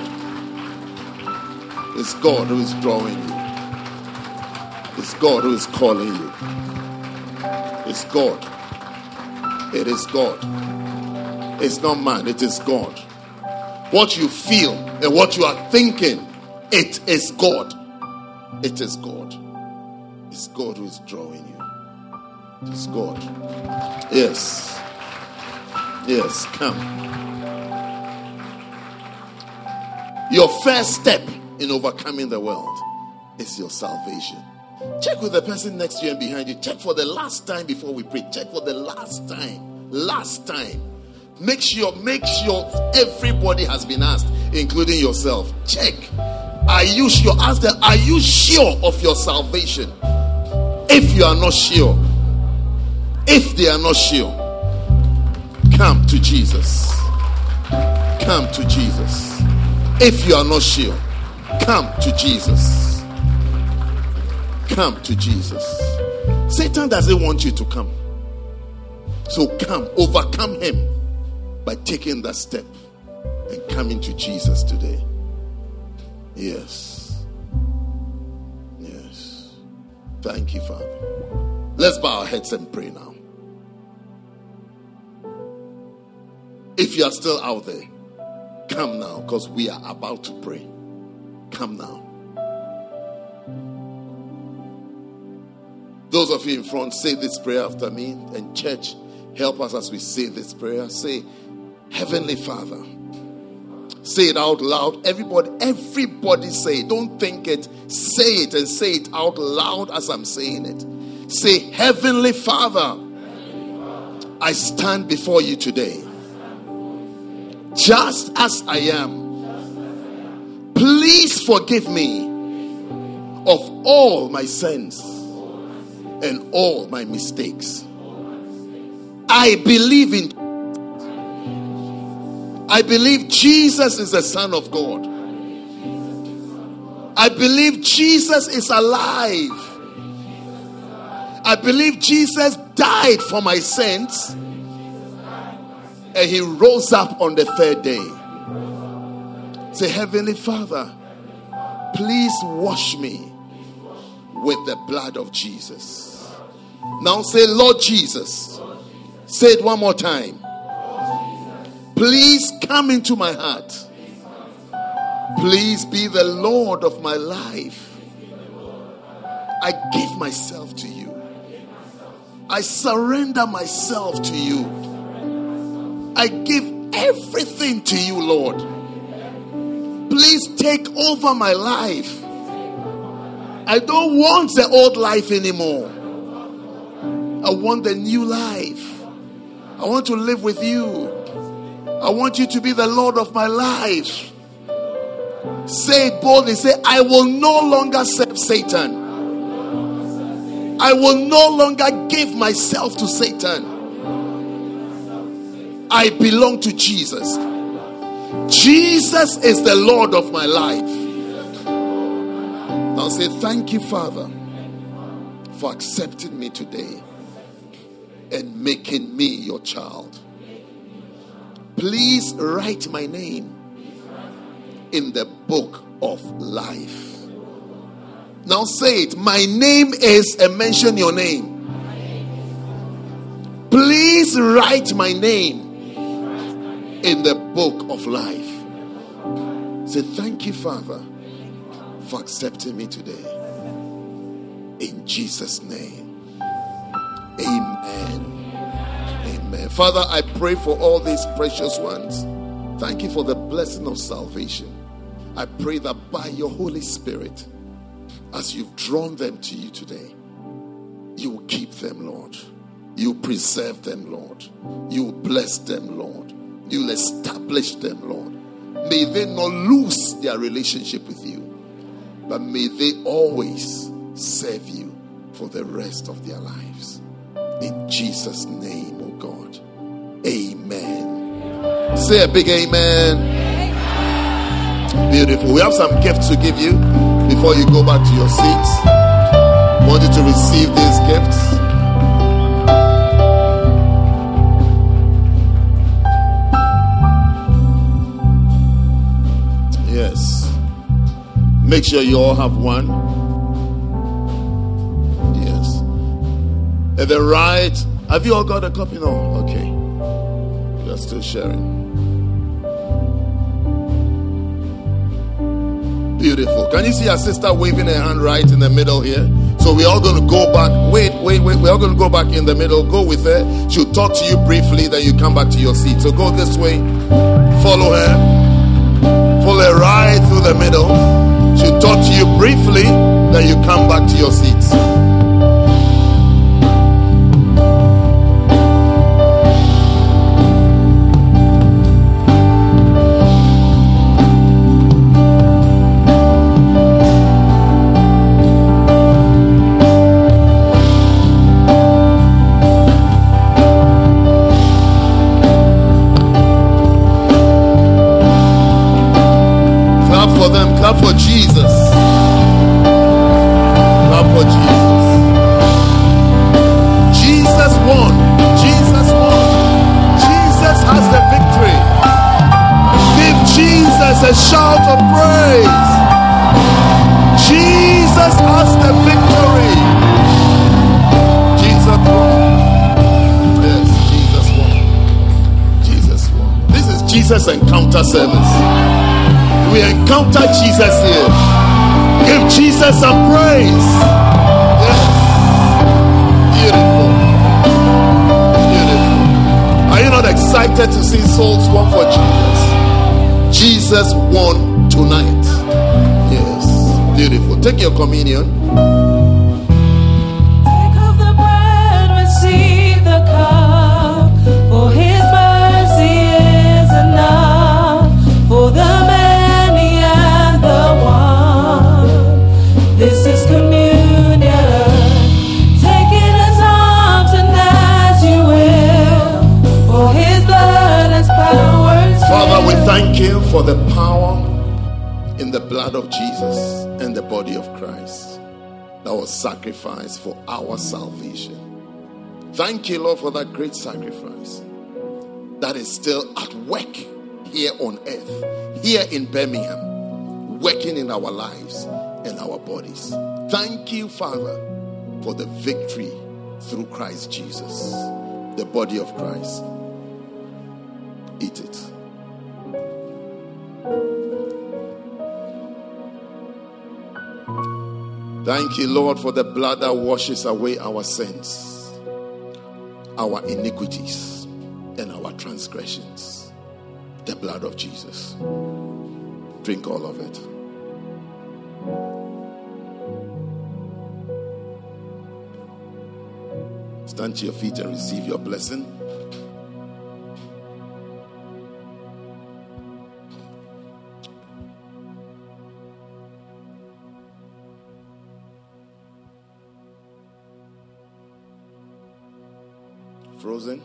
It's God who is drawing you. It's God who is calling you. It's God. It is God. It's not man, it is God. What you feel and what you are thinking, it is God. It is God. It's God who is drawing you. It's God. Yes. Yes, come. Your first step in overcoming the world is your salvation. Check with the person next to you and behind you. Check for the last time before we pray. Check for the last time. Last time. Make sure, make sure everybody has been asked, including yourself. Check. Are you sure? Ask them, are you sure of your salvation? If you are not sure, if they are not sure, come to Jesus. Come to Jesus. If you are not sure, come to Jesus. Come to Jesus. Satan doesn't want you to come. So come, overcome him by taking that step and coming to Jesus today. Yes. Yes. Thank you, Father. Let's bow our heads and pray now. If you are still out there, come now, because we are about to pray. Come now. Those of you in front, say this prayer after me. And church, help us as we say this prayer. Say, Heavenly Father. Say it out loud. Everybody, everybody say it. Don't think it. Say it and say it out loud as I'm saying it. Say, Heavenly Father, I stand before you today. Just as I am. Please forgive me of all my sins and all my mistakes. I believe in I believe Jesus is the Son of God. I believe Jesus is alive. I believe Jesus died for my sins and he rose up on the third day. Say, Heavenly Father, please wash me with the blood of Jesus. Now say, Lord Jesus. Say it one more time. Please come into my heart. Please be the Lord of my life. I give myself to you. I surrender myself to you. I give everything to you, Lord. Please take over my life. I don't want the old life anymore. I want the new life. I want to live with you. I want you to be the Lord of my life. Say it boldly. Say, I will no longer serve Satan. I will no longer give myself to Satan. I belong to Jesus. Jesus is the Lord of my life. Now say, thank you, Father, for accepting me today and making me your child. Please write my name in the book of life. Now say it. My name is, and mention your name. Please write my name in the book of life. Say, thank you, Father, for accepting me today. In Jesus' name. Amen. Amen. Father, I pray for all these precious ones. Thank you for the blessing of salvation. I pray that by your Holy Spirit, as you've drawn them to you today, you will keep them, Lord. You will preserve them, Lord. You will bless them, Lord. You will establish them, Lord. May they not lose their relationship with you, but may they always serve you for the rest of their lives. In Jesus' name, oh God. Amen. Say a big amen. Amen. Beautiful. We have some gifts to give you before you go back to your seats. I want you to receive these gifts. Yes. Make sure you all have one. Yes. At the right. Have you all got a copy? No. Okay. You're still sharing. Beautiful. Can you see our sister waving her hand right in the middle here? So we're all going to go back. Wait, wait, wait. We're all going to go back in the middle. Go with her. She'll talk to you briefly. Then you come back to your seat. So go this way. Follow her. Follow her right through the middle. She'll talk to you briefly. Then you come back to your seats. Clap for Jesus. Clap for Jesus. Jesus won. Jesus won. Jesus has the victory. Give Jesus a shout of praise. Jesus has the victory. Jesus won. Yes, Jesus won. Jesus won. This is Jesus Encounter Service. We encounter Jesus here. Give Jesus some praise. Yes. Beautiful. Beautiful. Are you not excited to see souls won for Jesus? Jesus won tonight. Yes. Beautiful. Take your communion. Take of the bread, receive the cup. For his mercy is enough. For the this is communion. Take it as often as you will. For his blood has power. Father, we for the power in the blood of Jesus and the body of Christ that was sacrificed for our salvation. Thank you, Lord, for that great sacrifice that is still at work here on earth, here in Birmingham, working in our lives and our bodies. Thank you, Father, for the victory through Christ Jesus, the body of Christ. Eat it. Thank you, Lord, for the blood that washes away our sins, our iniquities, and our transgressions. The blood of Jesus. Drink all of it. Stand to your feet and receive your blessing. Frozen.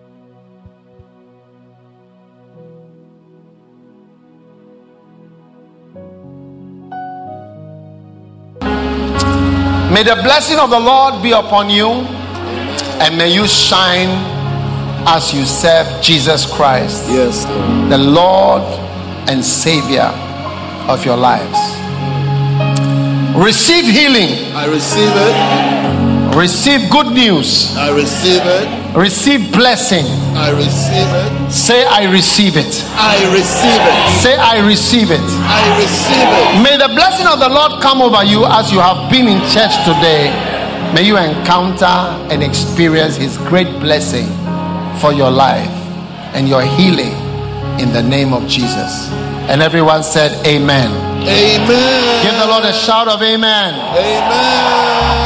May the blessing of the Lord be upon you, and may you shine as you serve Jesus Christ, Yes, Lord. the Lord and Savior of your lives. Receive healing. I receive it. Receive good news. I receive it. Receive blessing. I receive it. Say, I receive it. I receive it. Say, I receive it. I receive it. May the blessing of the Lord come over you as you have been in church today. May you encounter and experience His great blessing for your life and your healing in the name of Jesus. And everyone said, Amen. Amen. Give the Lord a shout of Amen. Amen.